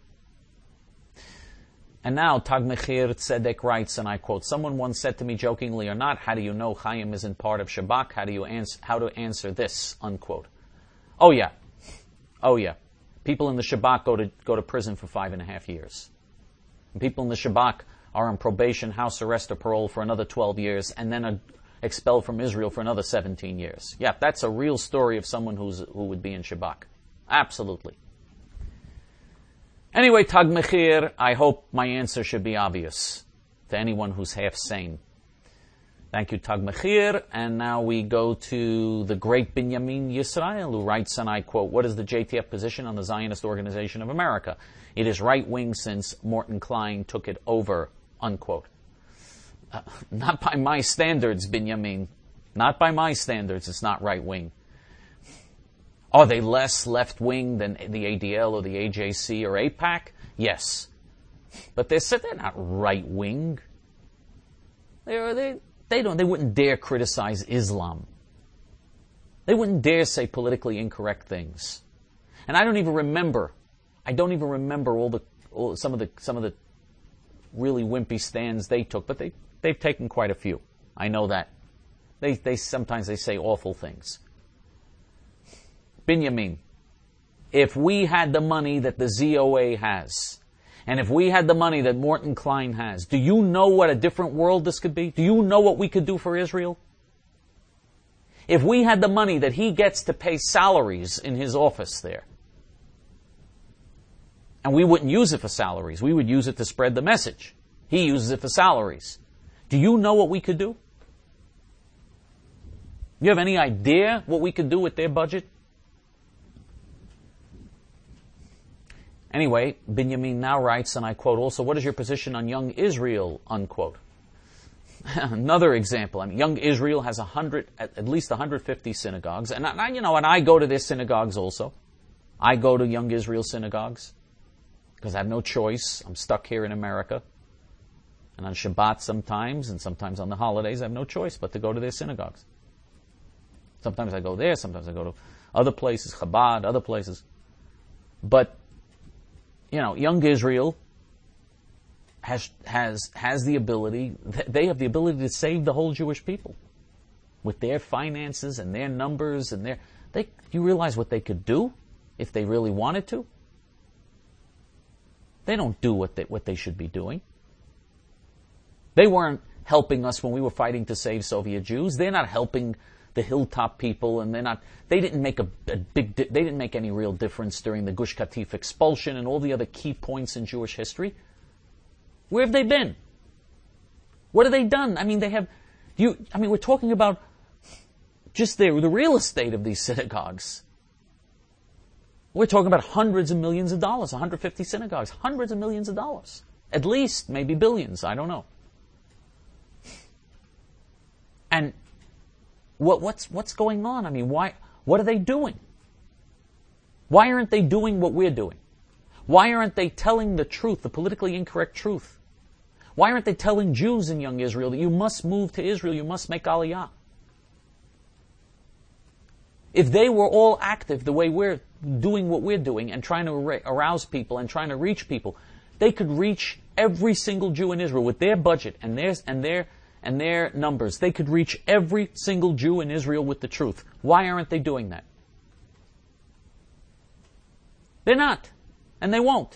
And now, Tag Mechir Tzedek writes, and I quote, someone once said to me jokingly or not, how do you know Chaim isn't part of Shabak? How do you answer, how to answer this, unquote. Oh yeah. Oh yeah. People in the Shabak go to, go to prison for five and a half years. And people in the Shabak are on probation, house arrest, or parole for another twelve years, and then are expelled from Israel for another seventeen years. Yeah, that's a real story of someone who's, who would be in Shabak. Absolutely. Anyway, Tag Mechir, I hope my answer should be obvious to anyone who's half sane. Thank you, Tag Mechir. And now we go to the great Binyamin Yisrael, who writes, and I quote, what is the J T F position on the Zionist Organization of America? It is right-wing since Morton Klein took it over, unquote. Uh, not by my standards, Binyamin. Not by my standards, it's not right-wing. Are they less left-wing than the A D L or the A J C or AIPAC? Yes. But they're, they're not right-wing. They're, they, they, don't, they wouldn't dare criticize Islam. They wouldn't dare say politically incorrect things. And I don't even remember, I don't even remember all the all, some of the some of the really wimpy stands they took, but they they've taken quite a few. I know that. They they sometimes they say awful things. Binyamin, if we had the money that the Z O A has, and if we had the money that Morton Klein has, do you know what a different world this could be? Do you know what we could do for Israel? If we had the money that he gets to pay salaries in his office there, and we wouldn't use it for salaries, we would use it to spread the message. He uses it for salaries. Do you know what we could do? You have any idea what we could do with their budget? Anyway, Binyamin now writes, and I quote also, what is your position on Young Israel, unquote. Another example. I mean, Young Israel has a hundred, at, at least one hundred fifty synagogues, and I, you know, and I go to their synagogues also. I go to Young Israel synagogues because I have no choice. I'm stuck here in America, and on Shabbat sometimes, and sometimes on the holidays, I have no choice but to go to their synagogues. Sometimes I go there, sometimes I go to other places, Chabad, other places. But, you know, Young Israel has has has the ability, they have the ability to save the whole Jewish people with their finances and their numbers and their, they, do you realize what they could do if they really wanted to? They don't do what they, what they should be doing. They weren't helping us when we were fighting to save Soviet Jews. They're not helping the hilltop people, and they're not, they didn't make a, a big, they didn't make any real difference during the Gush Katif expulsion and all the other key points in Jewish history. Where have they been? What have they done? I mean, they have, you, I mean, we're talking about just the, the real estate of these synagogues. We're talking about hundreds of millions of dollars, one hundred fifty synagogues, hundreds of millions of dollars. At least, maybe billions, I don't know. And what, what's, what's going on? I mean, why, what are they doing? Why aren't they doing what we're doing? Why aren't they telling the truth, the politically incorrect truth? Why aren't they telling Jews in Young Israel that you must move to Israel, you must make Aliyah? If they were all active the way we're doing what we're doing and trying to arouse people and trying to reach people, they could reach every single Jew in Israel with their budget and their, and their, and their numbers. They could reach every single Jew in Israel with the truth. Why aren't they doing that? They're not. And they won't.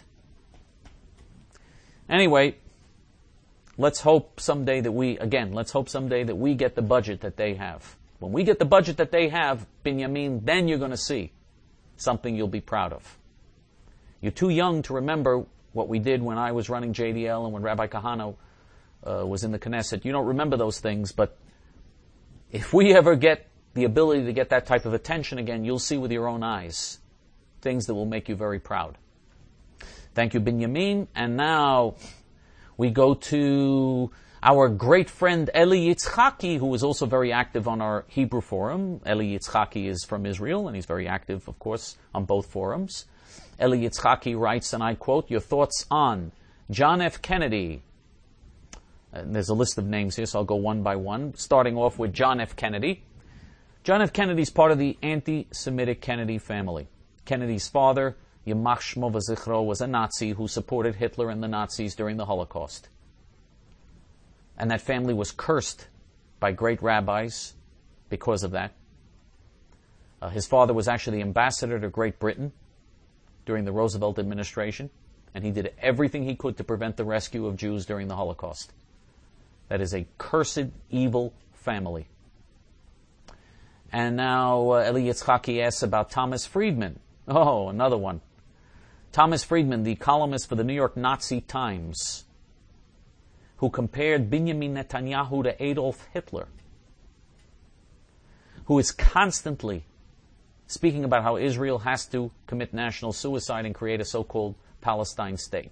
Anyway, let's hope someday that we, again, let's hope someday that we get the budget that they have. When we get the budget that they have, Binyamin, then you're going to see something you'll be proud of. You're too young to remember what we did when I was running J D L and when Rabbi Kahana uh, was in the Knesset. You don't remember those things, but if we ever get the ability to get that type of attention again, you'll see with your own eyes things that will make you very proud. Thank you, Binyamin. And now we go to our great friend Eli Yitzchaki, who is also very active on our Hebrew forum. Eli Yitzchaki is from Israel, and he's very active, of course, on both forums. Eli Yitzchaki writes, and I quote, your thoughts on John F. Kennedy. And there's a list of names here, so I'll go one by one, starting off with John F. Kennedy. John F. Kennedy is part of the anti-Semitic Kennedy family. Kennedy's father, Yamach Shmo V'Zichro, was a Nazi who supported Hitler and the Nazis during the Holocaust. And that family was cursed by great rabbis because of that. Uh, his father was actually the ambassador to Great Britain during the Roosevelt administration, and he did everything he could to prevent the rescue of Jews during the Holocaust. That is a cursed, evil family. And now uh, Eli Yitzchaki asks about Thomas Friedman. Oh, another one. Thomas Friedman, the columnist for the New York Nazi Times, who compared Benjamin Netanyahu to Adolf Hitler, who is constantly speaking about how Israel has to commit national suicide and create a so-called Palestine state.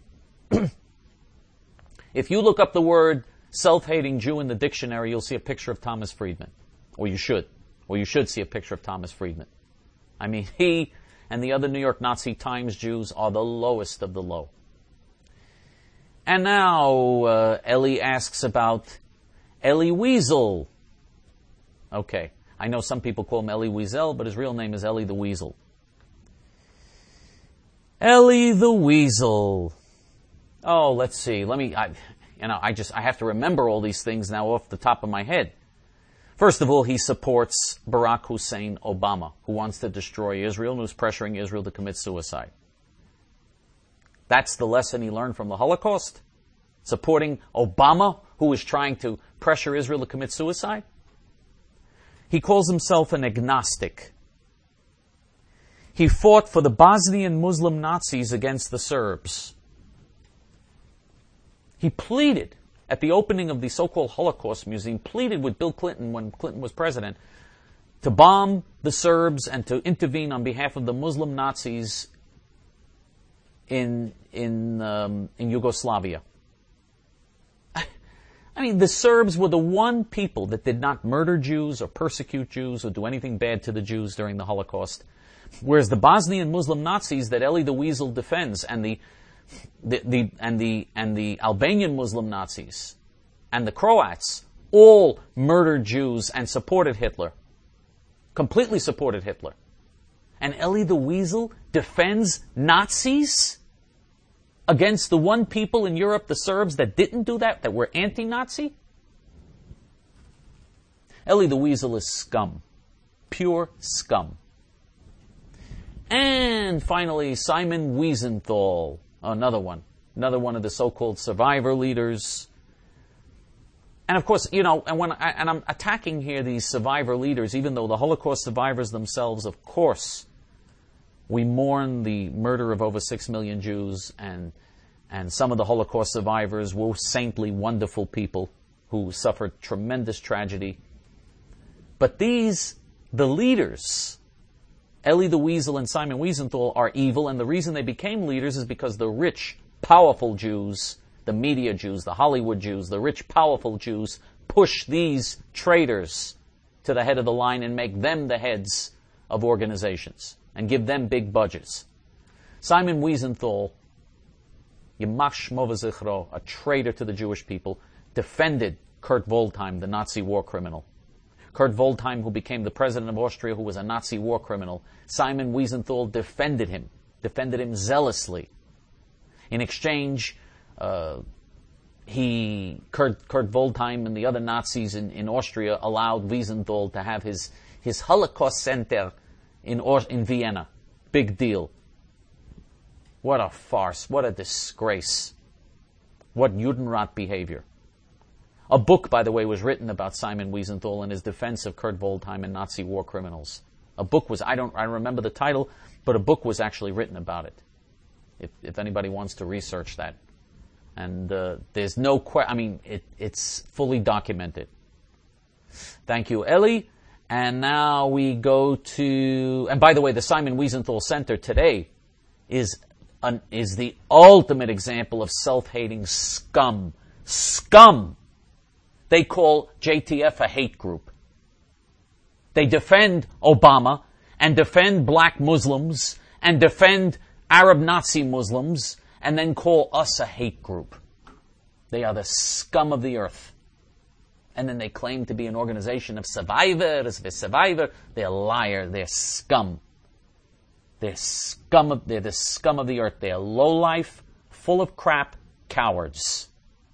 If you look up the word self-hating Jew in the dictionary, you'll see a picture of Thomas Friedman. Or you should. Or you should see a picture of Thomas Friedman. I mean, he and the other New York Nazi Times Jews are the lowest of the low. And now uh, Eli asks about Elie Wiesel. Okay, I know some people call him Elie Wiesel, but his real name is Elie the Weasel. Eli the Weasel. Oh, let's see. Let me, I, you know, I just, I have to remember all these things now off the top of my head. First of all, he supports Barack Hussein Obama, who wants to destroy Israel and who's pressuring Israel to commit suicide. That's the lesson he learned from the Holocaust? Supporting Obama, who is trying to pressure Israel to commit suicide? He calls himself an agnostic. He fought for the Bosnian Muslim Nazis against the Serbs. He pleaded at the opening of the so-called Holocaust Museum, pleaded with Bill Clinton when Clinton was president, to bomb the Serbs and to intervene on behalf of the Muslim Nazis in in um, in Yugoslavia. I mean, the Serbs were the one people that did not murder Jews or persecute Jews or do anything bad to the Jews during the Holocaust. Whereas the Bosnian Muslim Nazis that Eli the Weasel defends, and the, the, the, and the, and the Albanian Muslim Nazis, and the Croats, all murdered Jews and supported Hitler. Completely supported Hitler. And Eli the Weasel defends Nazis against the one people in Europe, the Serbs, that didn't do that, that were anti-Nazi? Eli the Weasel is scum. Pure scum. And finally, Simon Wiesenthal, another one. Another one of the so-called survivor leaders. And of course, you know, and when I, and I'm attacking here these survivor leaders, even though the Holocaust survivors themselves, of course, we mourn the murder of over six million Jews, and and some of the Holocaust survivors were saintly, wonderful people who suffered tremendous tragedy. But these, the leaders, Eli the Weasel and Simon Wiesenthal, are evil, and the reason they became leaders is because the rich, powerful Jews, the media Jews, the Hollywood Jews, the rich, powerful Jews, push these traitors to the head of the line and make them the heads of organizations and give them big budgets. Simon Wiesenthal, Yamach Shmo v'Zichro, a traitor to the Jewish people, defended Kurt Waldheim, the Nazi war criminal. Kurt Waldheim, who became the president of Austria, who was a Nazi war criminal. Simon Wiesenthal defended him, defended him zealously. In exchange, uh, he, Kurt, Kurt Waldheim and the other Nazis in, in Austria allowed Wiesenthal to have his, his Holocaust Center in, in Vienna. Big deal. What a farce. What a disgrace. What Judenrat behavior. A book, by the way, was written about Simon Wiesenthal and his defense of Kurt Waldheim and Nazi war criminals. A book was, I don't I remember the title, but a book was actually written about it. If, if anybody wants to research that. And uh, there's no question, I mean, it, it's fully documented. Thank you, Eli. And now we go to, and by the way, the Simon Wiesenthal Center today is an, is the ultimate example of self-hating scum. Scum! They call J T F a hate group. They defend Obama and defend black Muslims and defend Arab Nazi Muslims and then call us a hate group. They are the scum of the earth. And then they claim to be an organization of survivors, the survivor. They're liar. They're scum. They're scum of, they're the scum of the earth. They're lowlife, full of crap, cowards.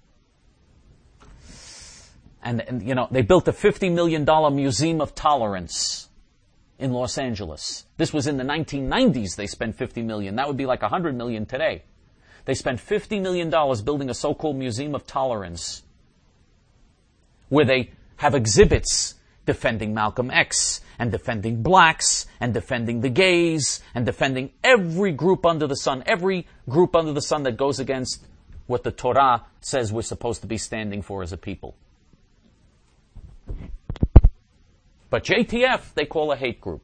And, and, you know, they built a fifty million dollars Museum of Tolerance in Los Angeles. This was in the nineteen nineties they spent fifty million dollars. That would be like one hundred million dollars today. They spent fifty million dollars building a so-called Museum of Tolerance where they have exhibits defending Malcolm X and defending blacks and defending the gays and defending every group under the sun, every group under the sun that goes against what the Torah says we're supposed to be standing for as a people. But J T F, they call a hate group.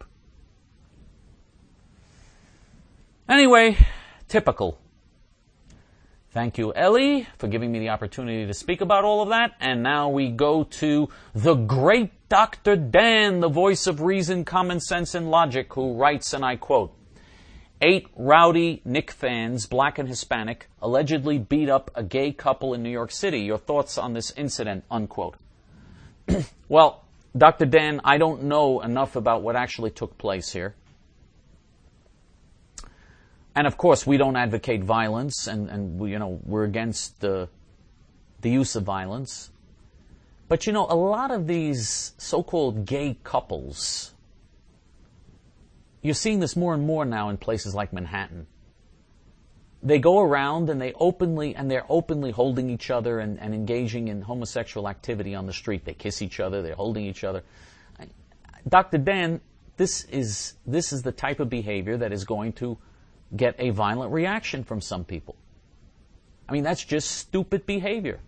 Anyway, typical. Thank you, Eli, for giving me the opportunity to speak about all of that. And now we go to the great Doctor Dan, the voice of reason, common sense, and logic, who writes, and I quote, Eight rowdy Knick fans, black and Hispanic, allegedly beat up a gay couple in New York City. Your thoughts on this incident, unquote. Well, Doctor Dan, I don't know enough about what actually took place here. And of course, we don't advocate violence, and, and we, you know, we're against the, the use of violence. But you know, a lot of these so-called gay couples, you're seeing this more and more now in places like Manhattan. They go around and they openly, and they're openly holding each other and, and engaging in homosexual activity on the street. They kiss each other, they're holding each other. Doctor Dan, this is, this is the type of behavior that is going to get a violent reaction from some people. I mean, that's just stupid behavior.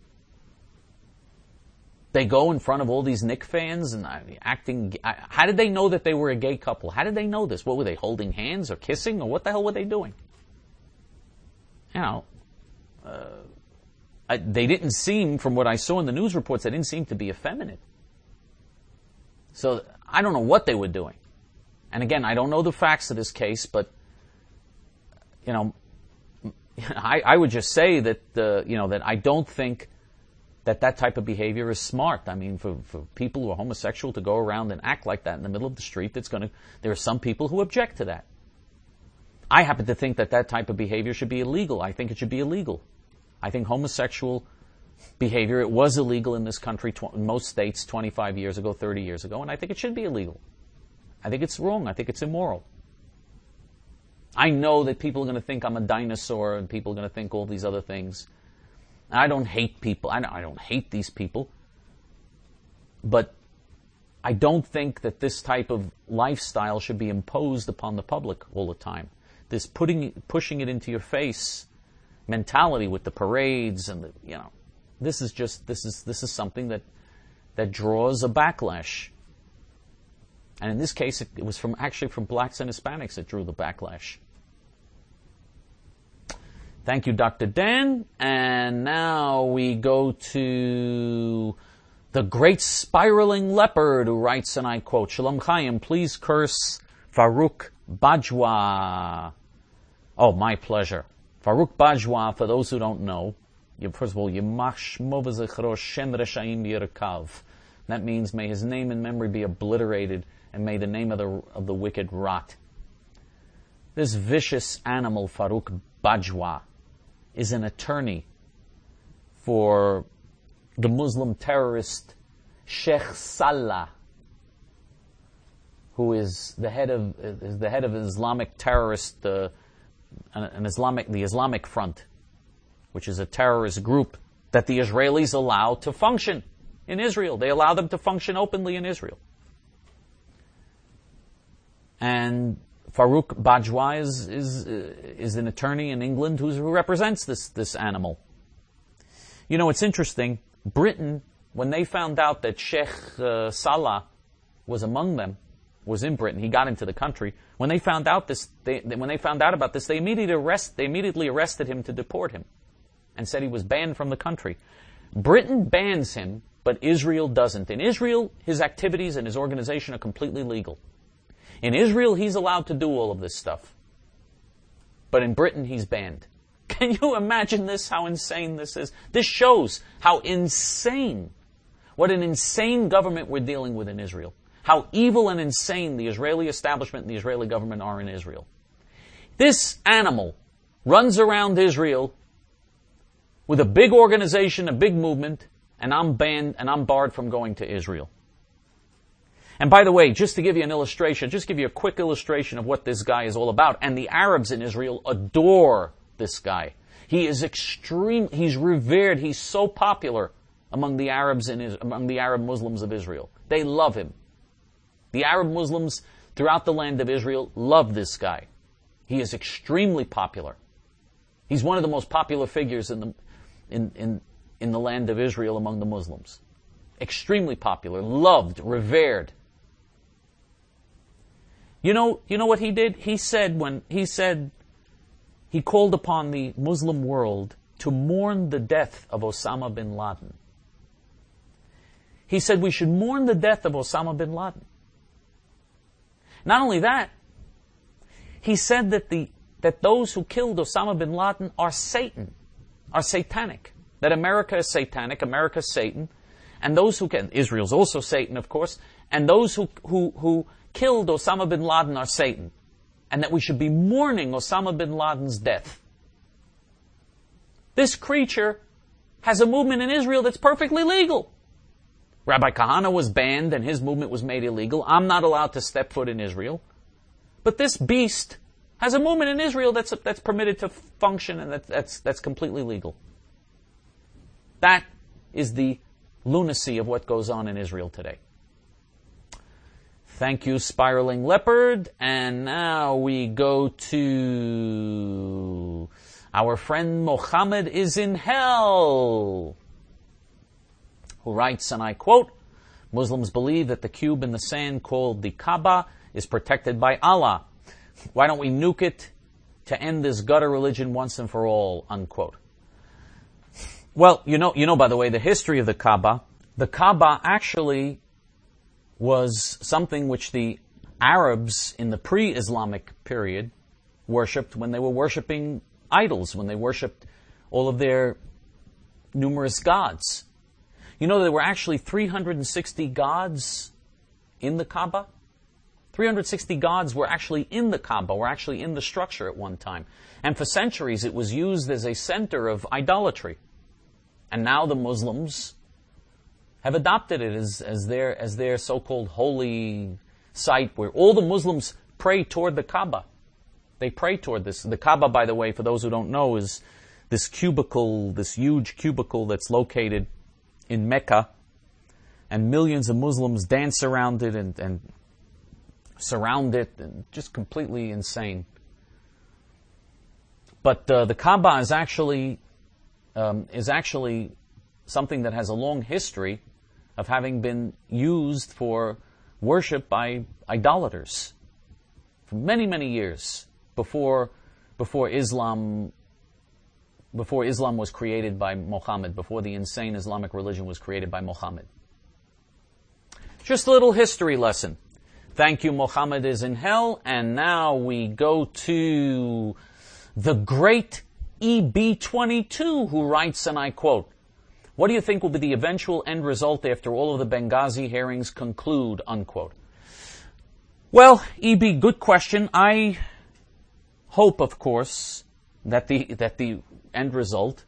They go in front of all these Knicks fans and uh, acting. Uh, how did they know that they were a gay couple? How did they know this? What were they, holding hands or kissing, or what the hell were they doing? You know, uh, I, they didn't seem, from what I saw in the news reports, they didn't seem to be effeminate. So I don't know what they were doing. And again, I don't know the facts of this case, but you know, I, I would just say that uh, you know that I don't think that that type of behavior is smart. I mean, for, for people who are homosexual to go around and act like that in the middle of the street, that's going to. There are some people who object to that. I happen to think that that type of behavior should be illegal. I think it should be illegal. I think homosexual behavior, it was illegal in this country, tw- in most states, twenty-five years ago, thirty years ago, and I think it should be illegal. I think it's wrong. I think it's immoral. I know that people are going to think I'm a dinosaur, and people are going to think all these other things. I don't hate people. I don't, I don't hate these people. But I don't think that this type of lifestyle should be imposed upon the public all the time. This putting, pushing it into your face mentality with the parades and the, you know, this is just, this is, this is something that, that draws a backlash. And in this case, it, it was from, actually from blacks and Hispanics that drew the backlash. Thank you, Doctor Dan. And now we go to the great spiraling leopard who writes, and I quote, Shalom Chaim, please curse Farouk Bajwa. Oh, my pleasure. Farouk Bajwa, for those who don't know, first of all, Yimach Shmo v'Zechro Shem Reshaim Yirkav. That means may his name and memory be obliterated, and may the name of the of the wicked rot. This vicious animal, Farouk Bajwa, is an attorney for the Muslim terrorist Sheikh Saleh, who is the head of is the head of an Islamic terrorist, uh, an Islamic the Islamic Front, which is a terrorist group that the Israelis allow to function in Israel. They allow them to function openly in Israel. And Farouk Bajwa is is, is an attorney in England who's, who represents this, this animal. You know, it's interesting. Britain, when they found out that Sheikh uh, Saleh was among them, was in Britain, he got into the country. When they found out this, they, when they found out about this, they immediately arrest, they immediately arrested him to deport him, and said he was banned from the country. Britain bans him, but Israel doesn't. In Israel, his activities and his organization are completely legal. In Israel, he's allowed to do all of this stuff. But in Britain, he's banned. Can you imagine this, how insane this is? This shows how insane, what an insane government we're dealing with in Israel. How evil and insane the Israeli establishment and the Israeli government are in Israel. This animal runs around Israel with a big organization, a big movement, and I'm banned and I'm barred from going to Israel. And by the way, just to give you an illustration, just give you a quick illustration of what this guy is all about. And the Arabs in Israel adore this guy. He is extreme, he's revered, he's so popular among the Arabs in among the Arab Muslims of Israel. They love him. The Arab Muslims throughout the land of Israel love this guy. He is extremely popular. He's one of the most popular figures in the in in, in the land of Israel among the Muslims. Extremely popular, loved, revered. You know, you know what he did? He said when he said he called upon the Muslim world to mourn the death of Osama bin Laden. He said we should mourn the death of Osama bin Laden. Not only that, he said that the that those who killed Osama bin Laden are Satan, are satanic. That America is satanic, America is Satan, and those who can Israel's also Satan, of course, and those who who who killed Osama bin Laden are Satan. and that we should be mourning Osama bin Laden's death. This creature has a movement in Israel that's perfectly legal. Rabbi Kahana was banned and his movement was made illegal. I'm not allowed to step foot in Israel. But this beast has a movement in Israel that's that's permitted to function and that, that's that's completely legal. That is the lunacy of what goes on in Israel today. Thank you, Spiraling Leopard. And now we go to our friend Mohammed is in hell, who writes, and I quote, Muslims believe that the cube in the sand called the Kaaba is protected by Allah. Why don't we nuke it to end this gutter religion once and for all, unquote. Well, you know, you know, by the way, the history of the Kaaba. The Kaaba actually was something which the Arabs in the pre-Islamic period worshipped when they were worshipping idols, when they worshipped all of their numerous gods. You know, there were actually three hundred sixty gods in the Kaaba. three hundred sixty gods were actually in the Kaaba, were actually in the structure at one time. And for centuries it was used as a center of idolatry. And now the Muslims have adopted it as, as their as their so-called holy site where all the Muslims pray toward the Kaaba. They pray toward this. The Kaaba, by the way, for those who don't know, is this cubicle, this huge cubicle that's located in Mecca. And millions of Muslims dance around it and, and surround it, and just completely insane. But uh, the Kaaba is actually um, is actually something that has a long history of having been used for worship by idolaters for many, many years before before Islam before Islam was created by Muhammad, before the insane Islamic religion was created by Muhammad. Just a little history lesson. Thank you, Muhammad is in hell. And now we go to the great E B twenty-two, who writes, and I quote, what do you think will be the eventual end result after all of the Benghazi hearings conclude, unquote? Well, E B, good question. I hope, of course, that the that the end result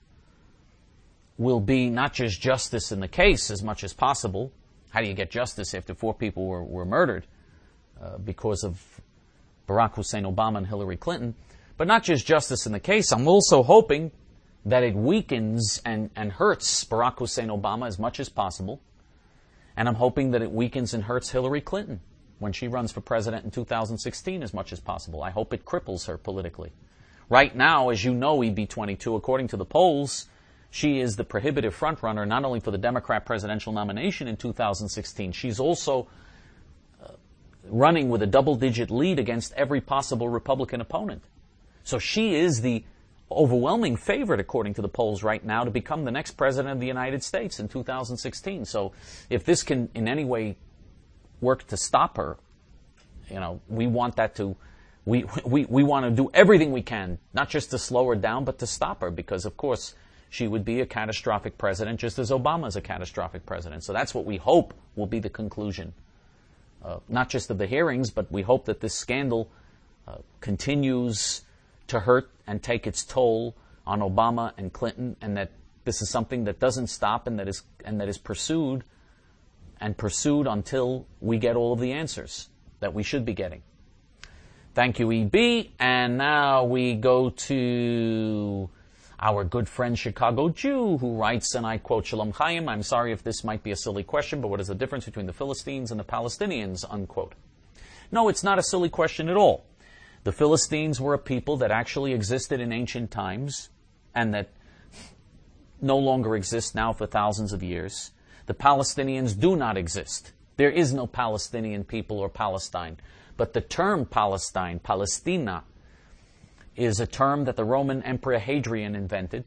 will be not just justice in the case as much as possible. How do you get justice after four people were, were murdered uh, because of Barack Hussein Obama and Hillary Clinton? But not just justice in the case. I'm also hoping that it weakens and, and hurts Barack Hussein Obama as much as possible. And I'm hoping that it weakens and hurts Hillary Clinton when she runs for president in two thousand sixteen as much as possible. I hope it cripples her politically. Right now, as you know, E B twenty-two, according to the polls, she is the prohibitive frontrunner not only for the Democrat presidential nomination in two thousand sixteen, she's also uh, running with a double-digit lead against every possible Republican opponent. So she is the overwhelming favorite, according to the polls right now, to become the next president of the United States in two thousand sixteen. So if this can in any way work to stop her, you know, we want that to, we, we, we want to do everything we can, not just to slow her down, but to stop her, because of course she would be a catastrophic president, just as Obama is a catastrophic president. So that's what we hope will be the conclusion, uh, not just of the hearings, but we hope that this scandal uh, continues to hurt and take its toll on Obama and Clinton, and that this is something that doesn't stop and that is and that is pursued and pursued until we get all of the answers that we should be getting. Thank you, E B. And now we go to our good friend Chicago Jew, who writes, and I quote, Shalom Chaim, I'm sorry if this might be a silly question, but what is the difference between the Philistines and the Palestinians, unquote. No, it's not a silly question at all. The Philistines were a people that actually existed in ancient times and that no longer exist now for thousands of years. The Palestinians do not exist. There is no Palestinian people or Palestine. But the term Palestine, Palestina, is a term that the Roman Emperor Hadrian invented.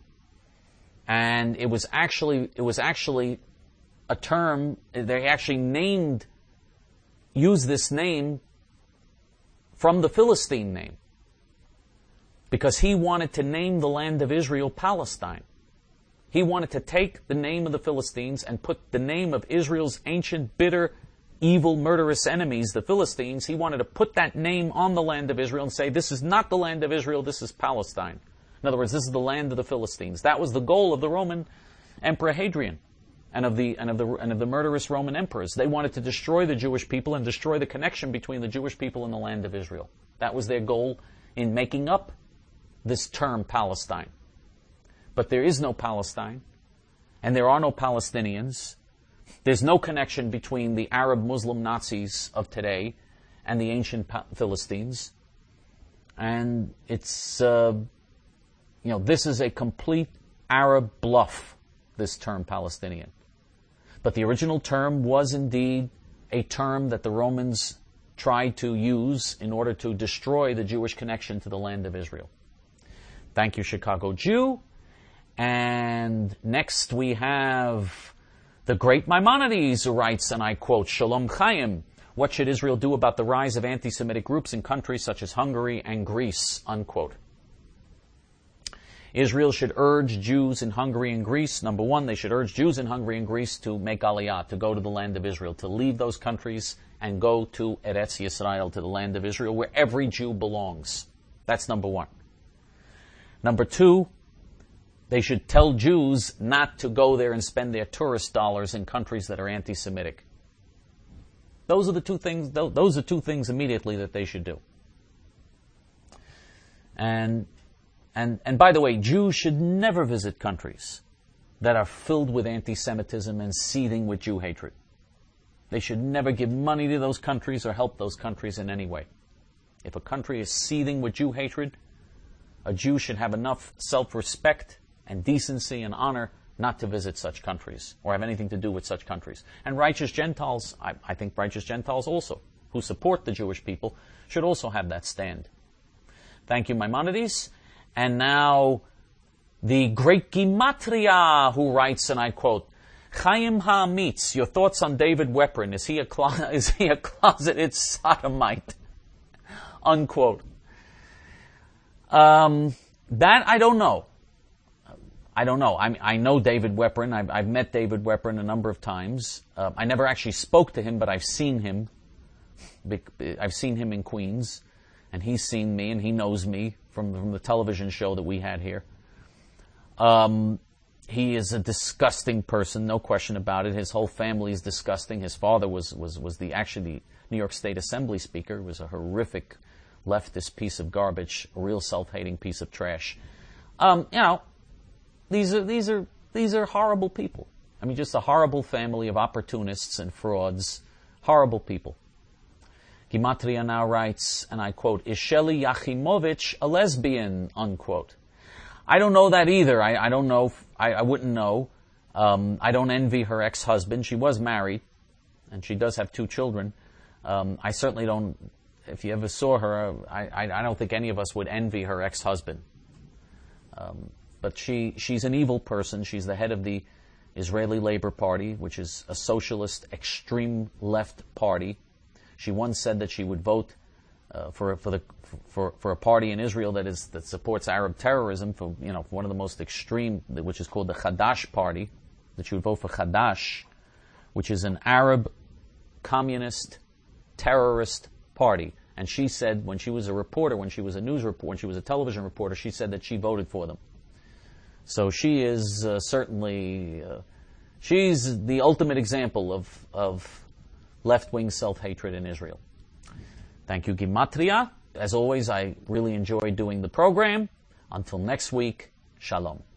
And it was actually, it was actually a term, they actually named, used this name from the Philistine name, because he wanted to name the land of Israel Palestine. He wanted to take the name of the Philistines and put the name of Israel's ancient, bitter, evil, murderous enemies, the Philistines, he wanted to put that name on the land of Israel and say, this is not the land of Israel, this is Palestine. In other words, this is the land of the Philistines. That was the goal of the Roman Emperor Hadrian and of the and of the and of the murderous Roman emperors. They wanted to destroy the Jewish people and destroy the connection between the Jewish people and the land of Israel. That was their goal in making up this term Palestine. But there is no Palestine, and there are no Palestinians. There's no connection between the Arab Muslim Nazis of today and the ancient pa- Philistines. And it's, uh, you know, this is a complete Arab bluff, this term Palestinian. But the original term was indeed a term that the Romans tried to use in order to destroy the Jewish connection to the land of Israel. Thank you, Chicago Jew. And next we have the great Maimonides, who writes, and I quote, Shalom Chaim, what should Israel do about the rise of anti-Semitic groups in countries such as Hungary and Greece, unquote. Israel should urge Jews in Hungary and Greece. Number one, they should urge Jews in Hungary and Greece to make Aliyah, to go to the land of Israel, to leave those countries and go to Eretz Yisrael, to the land of Israel, where every Jew belongs. That's number one. Number two, they should tell Jews not to go there and spend their tourist dollars in countries that are anti-Semitic. Those are the two things, those are two things immediately that they should do. And And, and by the way, Jews should never visit countries that are filled with anti-Semitism and seething with Jew hatred. They should never give money to those countries or help those countries in any way. If a country is seething with Jew hatred, a Jew should have enough self-respect and decency and honor not to visit such countries or have anything to do with such countries. And righteous Gentiles, I, I think righteous Gentiles also, who support the Jewish people, should also have that stand. Thank you, Maimonides. And now, the great Gematria, who writes, and I quote, Chaim Ha'amitz, your thoughts on David Weprin. Is he a, clo- is he a closeted sodomite? Unquote. Um, that I don't know. I don't know. I, I know David Weprin. I've, I've met David Weprin a number of times. Uh, I never actually spoke to him, but I've seen him. I've seen him in Queens, and he's seen me, and he knows me from, from the television show that we had here. Um, he is a disgusting person, no question about it. His whole family is disgusting. His father was was was the actually the New York State Assembly Speaker. He was a horrific leftist piece of garbage, a real self-hating piece of trash. Um, you know, these are these are these are horrible people. I mean, just a horrible family of opportunists and frauds. Horrible people. Gematria now writes, and I quote, Is Shelley Yachimovich a lesbian, unquote. I don't know that either. I, I don't know. I, I wouldn't know. Um, I don't envy her ex-husband. She was married, and she does have two children. Um, I certainly don't, if you ever saw her, I, I, I don't think any of us would envy her ex-husband. Um, but she she's an evil person. She's the head of the Israeli Labor Party, which is a socialist, extreme left party. She once said that she would vote uh, for for the for for a party in Israel that is that supports Arab terrorism, for you know for one of the most extreme, which is called the Hadash Party. That she would vote for Hadash, which is an Arab communist terrorist party. And she said when she was a reporter, when she was a news reporter, when she was a television reporter, she said that she voted for them. So she is uh, certainly uh, she's the ultimate example of of left-wing self-hatred in Israel. Thank you, Gematria. As always, I really enjoyed doing the program. Until next week, Shalom.